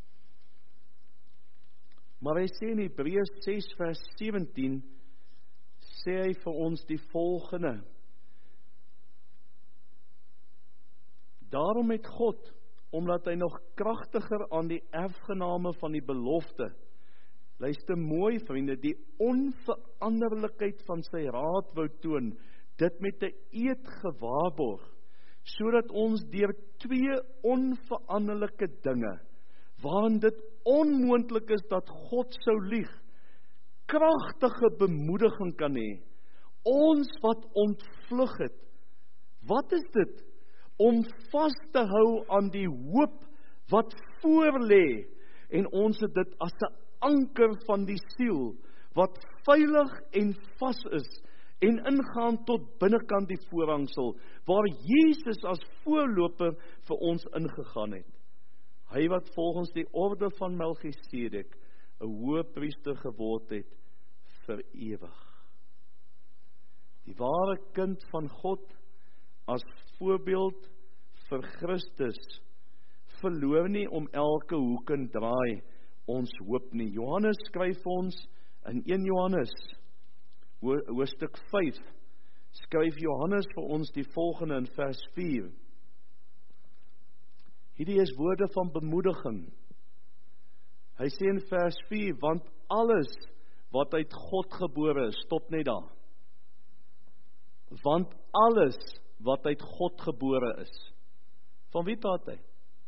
Maar hy sê in Hebreërs ses vers sewentien, sê hy vir ons die volgende: Daarom het God, omdat hy nog kragtiger aan die erfgename van die belofte, luister mooi vriende, die onveranderlikheid van sy raad wou toon, dit met 'n eed gewaarborg, sodat ons deur twee onveranderlike dinge, waarin dit onmoontlik is dat God sou lieg, kragtige bemoediging kan hê, ons wat ontvlug het. Wat is dit? Om vas te hou aan die hoop wat voor lê, en ons het dit as 'n anker van die siel, wat veilig en vas is, en ingaan tot binnekant die voorhangsel, waar Jesus as voorloper vir ons ingegaan het. Hy wat volgens die orde van Melchisedek 'n hoëpriester geword het vir ewig. Die ware kind van God as voorbeeld vir Christus verloor nie om elke hoek en draai ons hoop nie. Johannes skryf ons in een Johannes hoofstuk vyf, skryf Johannes vir ons die volgende in vers vier. Hierdie is woorde van bemoediging. Hy sê in vers vier, want alles wat uit God gebore is, stop net daar. Want alles wat uit God gebore is. Van wie praat hy?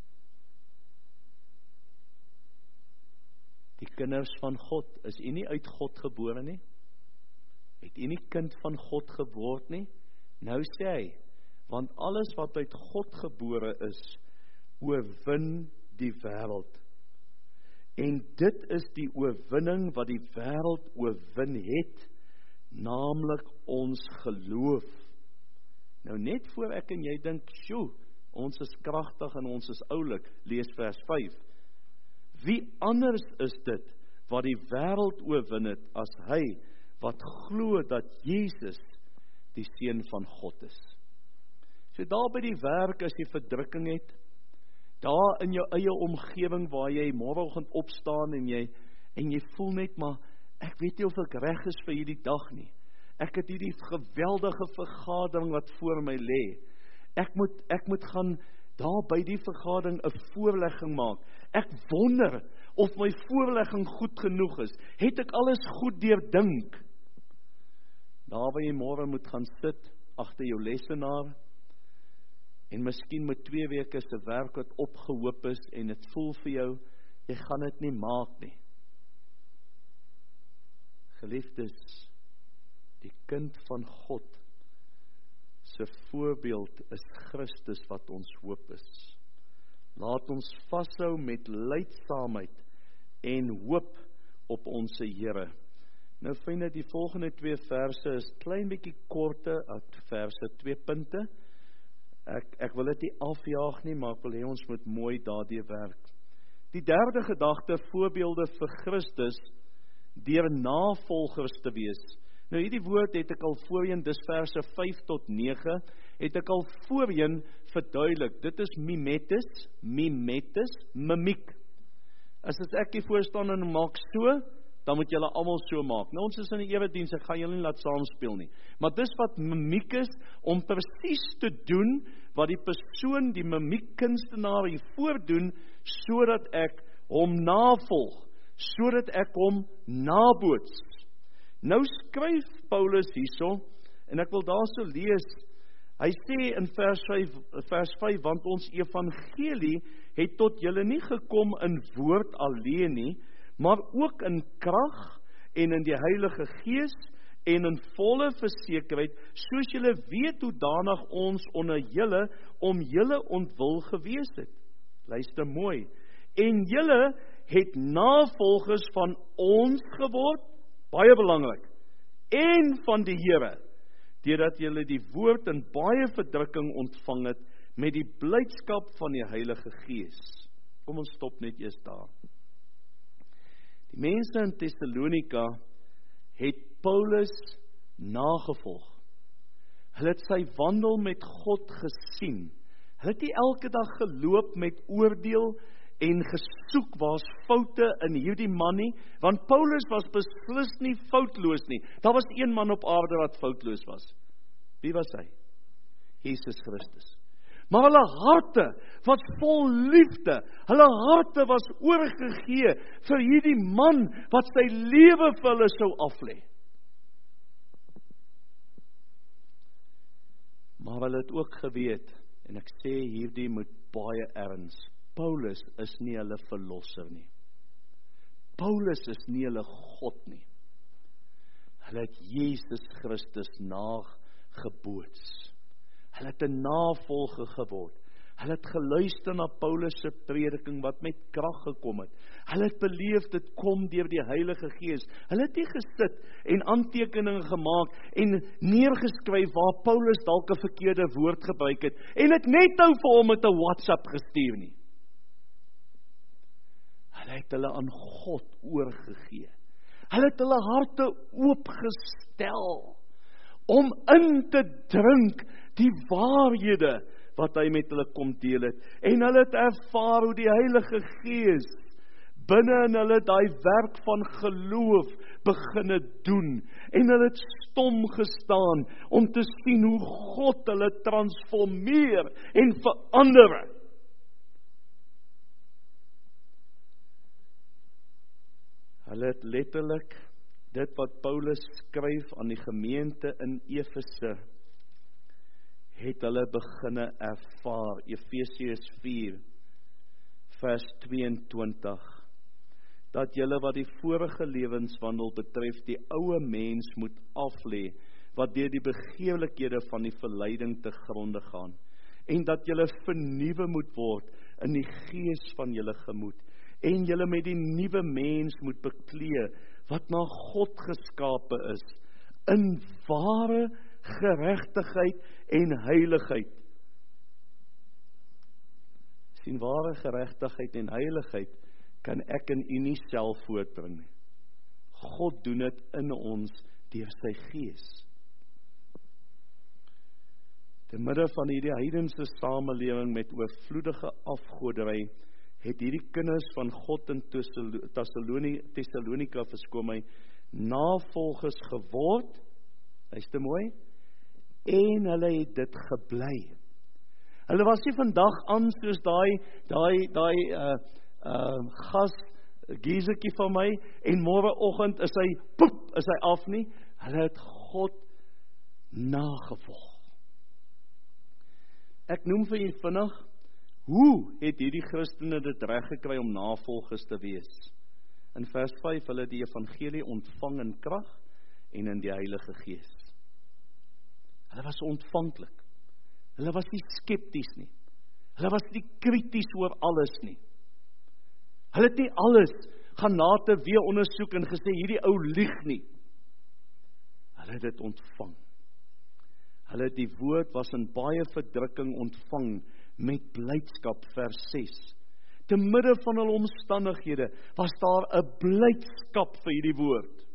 Die kinders van God. Is u nie uit God gebore nie? Het u nie kind van God geword nie? Nou sê hy, want alles wat uit God gebore is, oorwin die wêreld. En dit is die oorwinning wat die wêreld oorwin het, naamlik ons geloof. Nou net voor ek en jy dink, sjoe, ons is kragtig en ons is oulik, lees vers vyf. Wie anders is dit wat die wêreld oorwin het as hy wat glo dat Jesus die seun van God is? So daar by die werk as jy verdrukking het, daar in jou eie omgewing waar jy môreoggend opstaan en jy en jy voel net maar ek weet nie of ek reg is vir hierdie dag nie. Ek het hierdie geweldige vergadering wat voor my lê. Ek moet ek moet gaan daar by die vergadering 'n voorlegging maak. Ek wonder of my voorlegging goed genoeg is. Het ek alles goed deurdink? Daar waar jy môre moet gaan sit agter jou lesenaar en miskien met twee weke se werk wat opgehoop is en dit voel vir jou, jy gaan dit nie maak nie. Geliefdes, die kind van God se voorbeeld is Christus wat ons hoop is. Laat ons vashou met lydsaamheid en hoop op ons Here. Nou vriende, die volgende twee verse is klein bietjie korte, verse twee punte. Ek, ek wil dit nie afjaag nie, maar ek wil hê ons moet mooi daardeur werk. Die derde gedagte, voorbeelde vir Christus, deur navolgers te wees. Nou hierdie woord het ek al voorheen, dis verse vyf tot nege, het ek al voorheen verduidelik. Dit is mimetis, mimetis, mimiek. As dit ek hier voorstaan en maak so, dan moet julle almal so maak. Nou ons is in die erediens, ek gaan julle nie laat saamspeel nie. Maar dis wat mimiek is, om presies te doen wat die persoon, die mimiekkunstenaar hier voordoen, sodat ek hom navolg, sodat ek hom naboots. Nou skryf Paulus hierso, en ek wil daarso lees, hy sê in vers vyf, vers vyf, want ons evangelie het tot julle nie gekom in woord alleen nie, maar ook in krag en in die Heilige Gees en in volle versekerheid, soos julle weet hoe danig ons onder julle om julle ontwil gewees het. Luister mooi. En julle het navolgers van ons geword, baie belangrik, en van die Here, deurdat julle die woord in baie verdrukking ontvang het met die blydskap van die Heilige Gees. Kom ons stop net eers daar. Die mense in Thessalonika het Paulus nagevolg. Hulle het sy wandel met God gesien. Hulle het nie elke dag geloop met oordeel en gesoek waar's foute in hierdie man nie, want Paulus was beslis nie foutloos nie. Daar was een man op aarde wat foutloos was. Wie was hy? Jesus Christus. maar hulle harte was vol liefde. Hulle harte was oorgegee vir hierdie man wat sy lewe vir hulle sou aflê. Maar hulle het ook geweet, en ek sê hierdie met baie erns, Paulus is nie hulle verlosser nie. Paulus is nie hulle God nie. Hulle het Jesus Christus nageboots. Hulle het 'n navolger geword. Hulle het geluister na Paulus se prediking wat met krag gekom het. Hulle het beleef dit kom deur die Heilige Gees. Hulle het nie gesit en aantekeninge gemaak en neergeskryf waar Paulus dalk 'n verkeerde woord gebruik het en dit net nou vir hom met 'n WhatsApp gestuur nie. Hulle het hulle aan God oorgegee. Hulle het hulle harte oopgestel om in te drink die waarhede wat hy met hulle kom deel het. En hulle het ervaar hoe die Heilige Gees binne in hulle daai werk van geloof beginne doen. En hulle het stom gestaan om te sien hoe God hulle transformeer en verander. Hulle het letterlik dit wat Paulus skryf aan die gemeente in Efese, het hulle beginne ervaar. Efesiërs vier vers tweeëntwintig, dat julle wat die vorige lewenswandel betref, die oue mens moet aflê, wat deur die begeerlikhede van die verleiding te gronde gaan, en dat julle vernuwe moet word in die gees van julle gemoed, en julle met die nuwe mens moet beklee, wat na God geskape is, in ware geregtigheid en heiligheid. Sien, ware geregtigheid en heiligheid kan ek en u nie self voortbring nie. God doen dit in ons deur sy Gees. Te midde van hierdie heidense samelewing met oorvloedige afgoderry, het hierdie kinders van God in Thessalonika, verskoon my, navolgers geword, luister mooi, en hulle het dit gebly. Hulle was nie vandag aan soos daai daai daai uh, uh, gas giesetjie van my en môreoggend is hy poep, is hy af nie. Hulle het God nagevolg. Ek noem vir julle vinnig, hoe het hierdie Christene dit reg gekry om navolgers te wees? In vers vyf, hulle het die evangelie ontvang in krag en in die Heilige Gees. Hulle was ontvanklik. Hulle was nie skepties nie. Hulle was nie krities oor alles nie. Hulle het nie alles gaan na te weer ondersoek en gesê, hierdie ou lieg nie. Hulle het dit ontvang. Hulle het die woord was in baie verdrukking ontvang met blydskap, vers ses. Te midde van hulle omstandighede was daar 'n blydskap vir hierdie woord.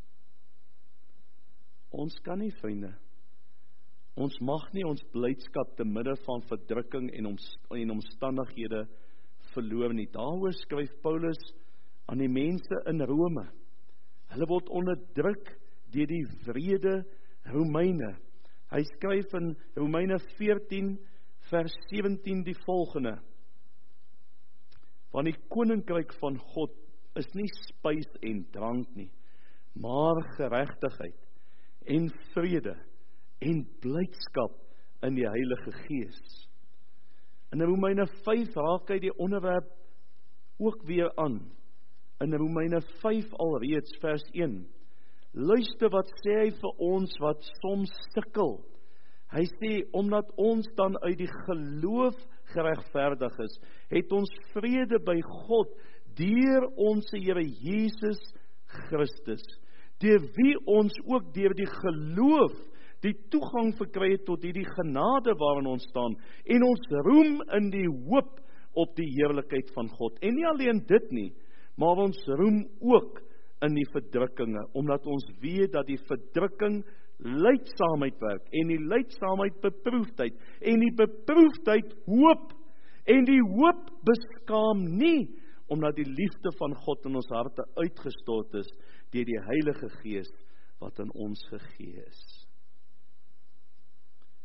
Ons kan nie, vriende. Ons mag nie ons blydskap te midde van verdrukking en, om, en omstandighede verloor nie. Daaroor skryf Paulus aan die mense in Rome. Hulle word onderdruk deur die wrede Romeine. Hy skryf in Romeine veertien vers sewentien die volgende: want die koninkryk van God is nie spys en drank nie, maar geregtigheid en vrede en blydskap in die Heilige Gees. In Romeine vyf raak hy die onderwerp ook weer aan. In Romeine vyf alreeds vers een. Luister wat sê hy vir ons wat soms sukkel. Hy sê, omdat ons dan uit die geloof geregverdig is, het ons vrede by God deur ons Here Jesus Christus, deur wie ons ook deur die geloof die toegang verkry het tot hierdie genade waarin ons staan, en ons roem in die hoop op die heerlikheid van God. En nie alleen dit nie, maar ons roem ook in die verdrukkinge, omdat ons weet dat die verdrukking lydsaamheid werk, en die lydsaamheid beproefdheid, en die beproefdheid hoop, en die hoop beskaam nie, omdat die liefde van God in ons harte uitgestort is, deur die Heilige Gees wat in ons gegee is.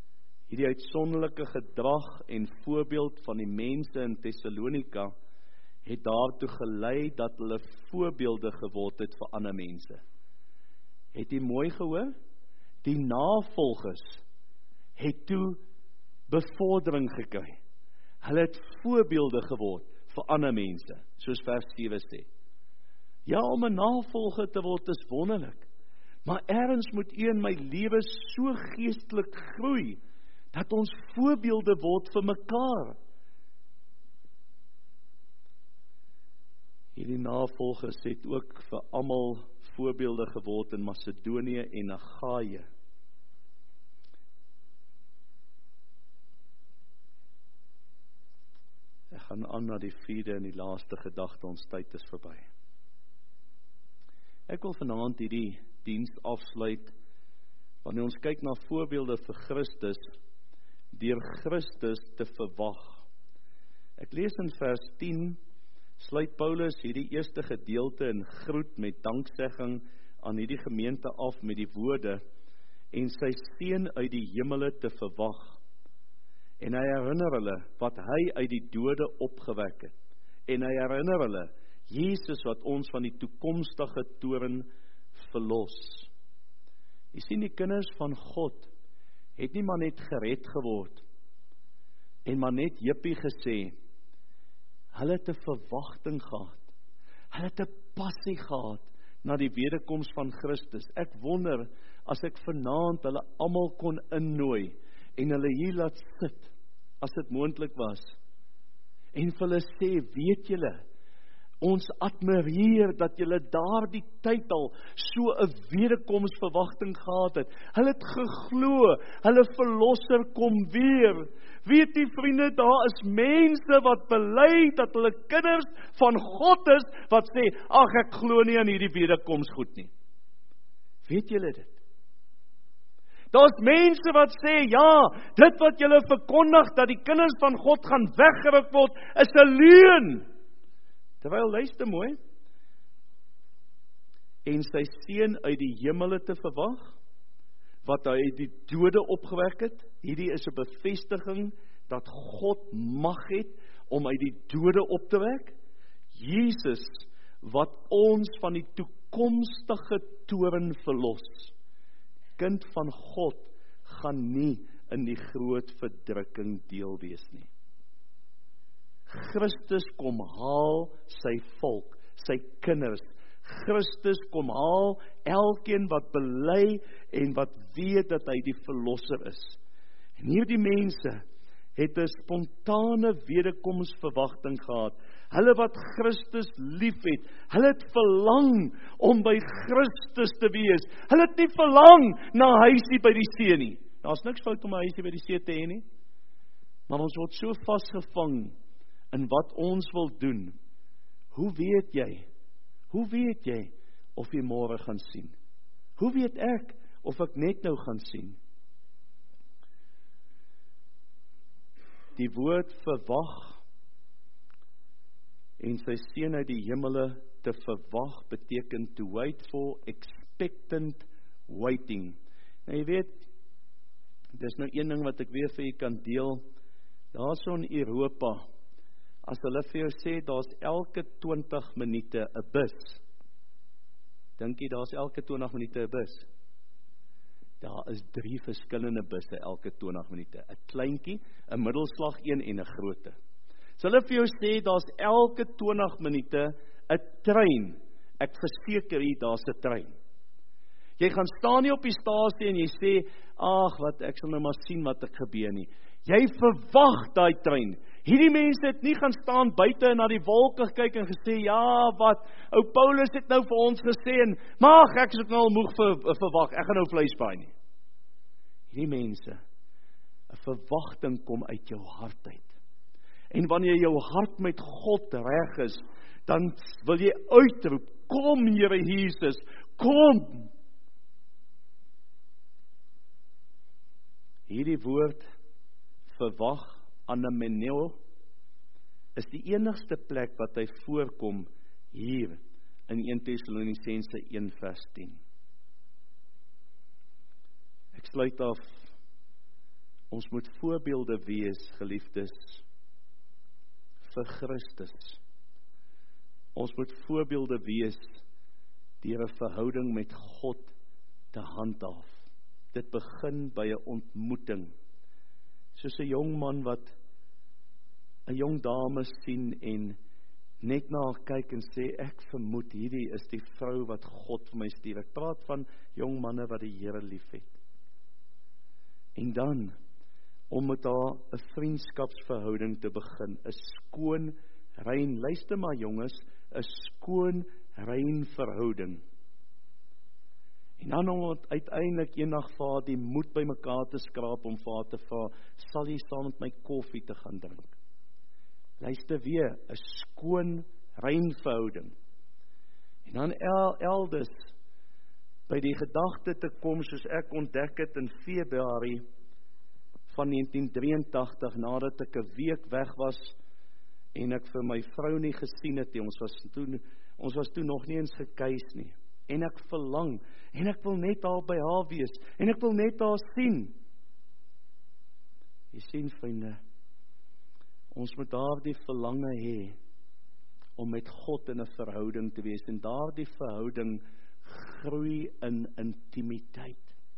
hierdie uitsonderlike gedrag en voorbeeld van die mense in Thessalonika het daartoe gelei dat hulle voorbeelde geword het vir ander mense. Het jy mooi gehoor? Die navolgers het toe bevordering gekry. Hulle het voorbeelde geword vir ander mense, soos vers sewe sê. Ja, om 'n navolger te word is wonderlik, maar ergens moet u in my lewe so geestelik groei, dat ons voorbeelde word vir mekaar. Hierdie navolgers het ook vir almal voorbeelde geword in Macedonië en Agaia. Ek gaan aan na die vierde en die laaste gedagte, ons tyd is verby. Ek wil vanaand hierdie diens afsluit, wanneer ons kyk na voorbeelde vir Christus, deur Christus te verwag. Ek lees in vers tien, sluit Paulus hierdie eerste gedeelte in groet met danksegging aan hierdie gemeente af met die woorde, en sy seun uit die hemele te verwag. En hy herinner hulle wat hy uit die dode opgewek het. En hy herinner hulle, Jesus wat ons van die toekomstige toorn verlos. Jy sien, die kinders van God het nie maar net gered geword en maar net jippie gesê. Hulle het 'n verwagting gehad. Hulle het 'n passie gehad na die wederkoms van Christus. Ek wonder as ek vanaand hulle almal kon innooi en hulle hier laat sit, as dit moontlik was, en vir hulle sê, weet julle, ons admireer dat julle daardie tyd al so 'n wederkomsverwagting gehad het. Hulle het geglo, hulle verlosser kom weer. Weet die vriende, daar is mense wat bely dat hulle kinders van God is, wat sê, ag ek glo nie aan hierdie wederkoms goed nie. Weet julle dit? Daar's mense wat sê, ja, dit wat julle verkondig, dat die kinders van God gaan weggeruk word, is 'n leuen. Terwyl, luister mooi, en sy seun uit die hemele te verwag, wat hy uit die dode opgewek het. Hierdie is 'n bevestiging dat God mag het om uit die dode op te wek. Jesus, wat ons van die toekomstige toorn verlos. Kind van God gaan nie in die groot verdrukking deel wees nie. Christus kom haal sy volk, sy kinders. Christus kom haal elkeen wat bely en wat weet dat hy die verlosser is. En hierdie mense het 'n spontane wederkomsverwagting gehad. Hulle wat Christus liefhet, hulle het verlang om by Christus te wees. Hulle het nie verlang na huisie by die see nie. Daar's niks fout om 'n huisie by die see te hê nie. Maar ons word so vasgevang in wat ons wil doen. Hoe weet jy? Hoe weet jy of jy môre gaan sien? Hoe weet ek of ek net nou gaan sien? Die woord verwag en sy seun uit die hemele te verwag beteken to wait for, expectant waiting. Nou jy weet, dis nou een ding wat ek weer vir jy kan deel. Daar so in Europa, as hulle vir jou sê, daar's elke twintig minute 'n bus. Dink jy daar's elke twintig minute 'n bus? Daar is drie verskillende busse elke twintig minute. 'n kleintjie, 'n middelslag een en 'n grootte. So hulle vir jou sê, daar's elke twintig minute 'n trein. Ek verseker jy, daar's 'n trein. Jy gaan staan nie op die stasie en jy sê, ag wat, ek sal nou maar sien wat ek gebeur nie. Jy verwag daai trein. Hierdie mense het nie gaan staan buite en na die wolke kyk en gesê, ja wat, ou Paulus het nou vir ons gesê, en mag ek is ook nou al moeg vir, verwag, ek gaan nou vleis paai nie. Hierdie mense, 'n verwagting kom uit jou hart uit. En wanneer jou hart met God reg is, dan wil jy uitroep, kom Here Jesus, kom. Hierdie woord, verwag, anameneo, is die enigste plek wat hy voorkom hier in eerste Tessalonisense een vers tien. Ek sluit af Ons moet voorbeelde wees, geliefdes, vir Christus. Ons moet voorbeelde wees deur 'n verhouding met God te handhaaf. Dit begin by 'n ontmoeting. Soos 'n jong man wat 'n jong dame sien en net na haar kyk en sê, ek vermoed hierdie is die vrou wat God vir my stuur. Ek praat van jong manne wat die Here liefhet. En dan, om met haar 'n vriendskapsverhouding te begin, 'n skoon, rein, luister maar jonges, 'n skoon, rein verhouding. En dan om uiteindelik eendag vir haar die moed by mekaar te skraap om vir haar te vra, sal jy saam met my koffie te gaan drink? Luister weer, 'n skoon, rein verhouding. En dan el, elders, by die gedagte te kom, soos ek ontdek het in Februarie van negentien drieëntagtig, nadat ek 'n week weg was, en ek vir my vrou nie gesien het nie, ons was toe, ons was toe nog nie eens gekuis nie, en ek verlang, en ek wil net daar by haar wees, en ek wil net haar sien. Jy sien, vriende, ons moet daardie verlange hê, om met God in 'n verhouding te wees, en daardie verhouding groei in intimiteit.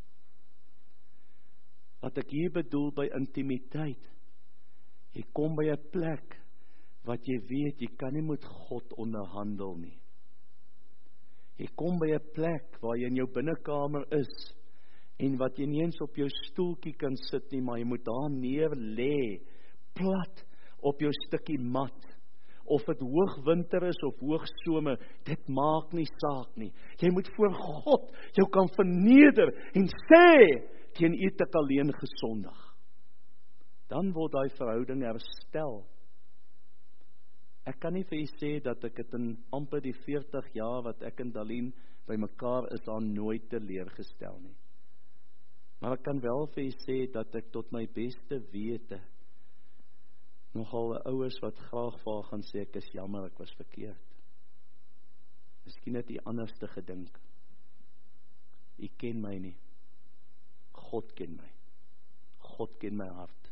Wat ek hier bedoel by intimiteit, jy kom by 'n plek, wat jy weet, jy kan nie met God onderhandel nie. Jy kom by 'n plek, waar jy in jou binnekamer is, en wat jy nie eens op jou stoeltjie kan sit nie, maar jy moet daar neer lê, plat, op jou stukkie mat, of het hoogwinter is, of hoogsomer, dit maak nie saak nie. Jy moet voor God, jou kan verneder, en sê, teen U het ek alleen gesondig. Dan word daai verhouding herstel. Ek kan nie vir U sê, dat ek het in amper die veertig jaar, wat ek en Dalien by mekaar is, aan nooit teleurgestel nie. Maar ek kan wel vir U sê, dat ek tot my beste wete, nogal ouers wat graag vir haar gaan sê, ek is jammer, ek was verkeerd. Miskien het U anderste gedink. U ken my nie. God ken my. God ken my hart.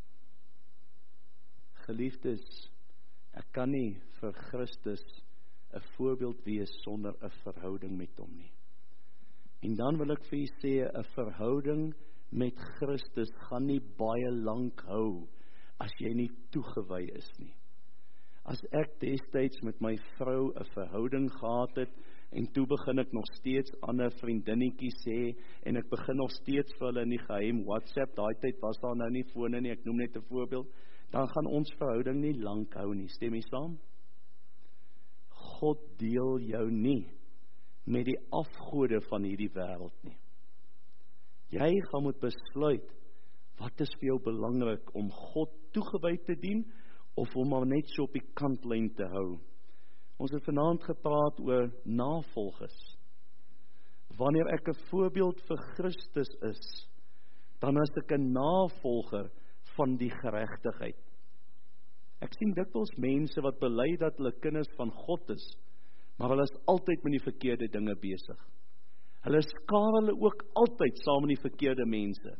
Geliefdes, ek kan nie vir Christus 'n voorbeeld wees sonder 'n verhouding met hom nie. En dan wil ek vir U sê, 'n verhouding met Christus gaan nie baie lank hou, as jy nie toegewy is nie. As ek destyds met my vrou 'n verhouding gehad het, en toe begin ek nog steeds ander vriendinnetjies sê, en ek begin nog steeds vir hulle in die geheim WhatsApp, daai tyd was daar nou nie fone nie, ek noem net 'n voorbeeld, dan gaan ons verhouding nie lank hou nie, stem jy saam? God deel jou nie met die afgode van hierdie wêreld nie. Jy gaan moet besluit, wat is vir jou belangrik, om God toegewy te dien, of om maar net so op die kantlyn te hou. Ons het vanaand gepraat oor navolgers. Wanneer ek 'n voorbeeld vir Christus is, dan is ek 'n navolger van die geregtigheid. Ek sien dikwels mense wat bely dat hulle kinders van God is, maar hulle is altyd met die verkeerde dinge besig. Hulle skaar hulle ook altyd saam met die verkeerde mense.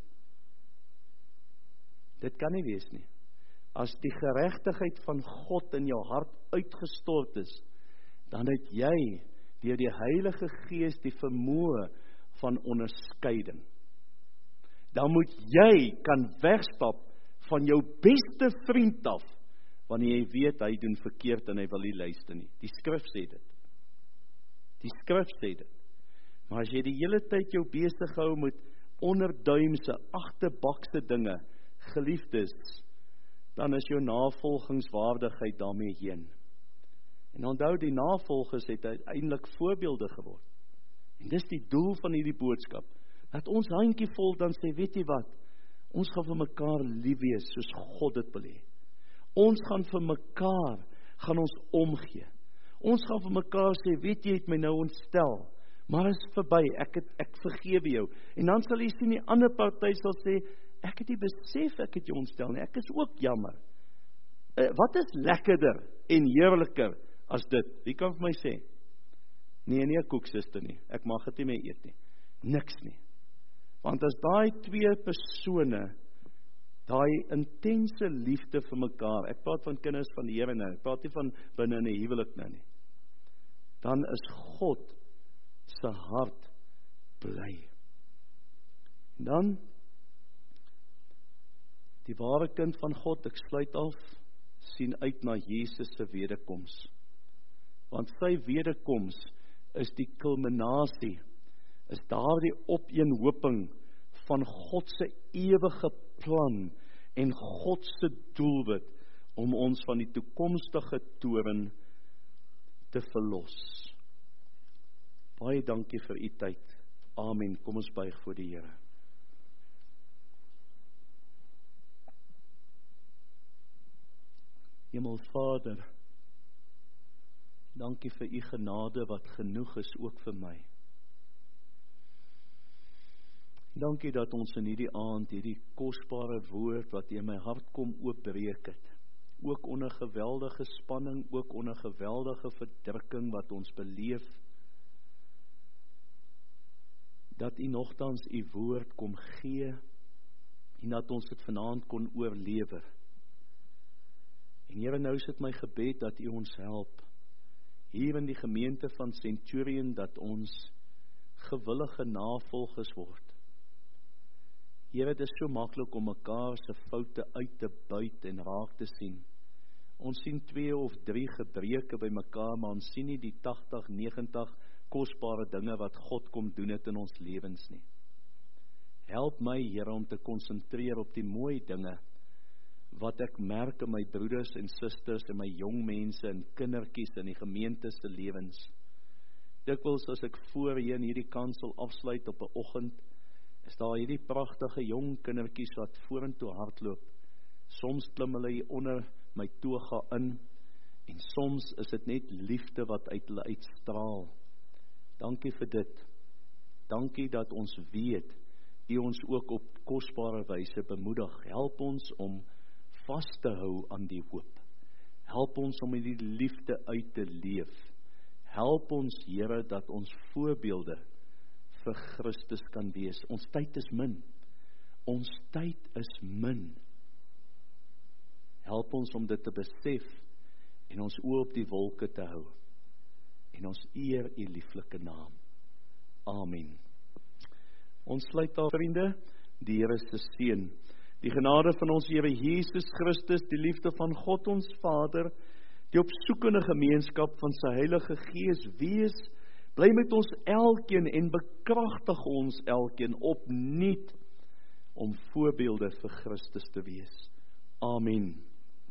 Dit kan nie wees nie. As die geregtigheid van God in jou hart uitgestort is, dan het jy deur die Heilige Gees die vermoë van onderskeiding. Dan moet jy kan wegstap van jou beste vriend af, wanneer jy weet hy doen verkeerd en hy wil nie luister nie. Die skrif sê dit. Die skrif sê dit. Maar as jy die hele tyd jou besig hou met onderduimse, agterbakse dinge, geliefdes, dan is jou navolgingswaardigheid daarmee heen. En onthou, die navolgers het uiteindelik voorbeelde geword. En dis die doel van hierdie boodskap, dat ons handjievol dan sê, weet jy wat, ons gaan vir mekaar lief wees, soos God dit wil hê. Ons gaan vir mekaar, gaan ons omgee. Ons gaan vir mekaar sê, weet jy, het my nou ontstel, maar is verby, ek, het, ek vergewe jou. En dan sal jy sien, die ander party sal sê, ek het nie besef, ek het jou ontstel nie, ek is ook jammer. Uh, wat is lekkerder en heerliker as dit? Wie kan vir my sê? Nee, nie 'n koeksister nie, ek mag dit nie meer eet nie. Niks nie. Want as daai twee persone daai intense liefde vir mekaar, ek praat van kinders van die Here nou, ek praat nie van binne in 'n huwelik nou nie, dan is God se hart bly. En dan, die ware kind van God, ek sluit af, sien uit na Jesus se wederkoms. Want sy wederkoms is die kulminasie, is daardie opeenhoping van God se ewige plan en God se doelwit om ons van die toekomstige toren te verlos. Baie dankie vir u tyd. Amen. Kom ons buig voor die Here. Hemelvader, dankie vir u genade wat genoeg is ook vir my. Dankie dat ons in hierdie aand hierdie kosbare woord wat in my hart kom oopbreek het. Ook onder geweldige spanning, ook onder geweldige verdrukking wat ons beleef, dat u nogtans u woord kom gee en dat ons dit vanaand kon oorlewer. En Here, nou is dit my gebed dat u ons help hier in die gemeente van Centurion, dat ons gewillige navolgers word. Here, dit is so maklik om mekaar se foute uit te buit en raak te sien. Ons sien twee of drie gebreke by mekaar, maar ons sien nie die tagtig, negentig kosbare dinge wat God kom doen het in ons lewens nie. Help my, Here, om te konsentreer op die mooi dinge wat ek merk in my broeders en susters en my jong mense en kindertjies in die gemeente se lewens. Dikwels as ek voor hier in hierdie kansel afsluit op 'n oggend, is daar hierdie pragtige jong kindertjies wat vorentoe hardloop. Soms klim hulle hier onder my toga in, en soms is dit net liefde wat uit hulle uitstraal. Dankie vir dit. Dankie dat ons weet, u ons ook op kosbare wyse bemoedig. Help ons om vas te hou aan die hoop. Help ons om in die liefde uit te leef. Help ons, Here, dat ons voorbeelde vir Christus kan wees. Ons tyd is min. Ons tyd is min. Help ons om dit te besef en ons oë op die wolke te hou. En ons eer u lieflike naam. Amen. Ons sluit af, vriende, die Here se seën. Die genade van ons Here Jesus Christus, die liefde van God ons Vader, die opsoekende gemeenskap van sy Heilige Gees wees, bly met ons elkeen en bekragtig ons elkeen opnuut om voorbeelde vir Christus te wees. Amen.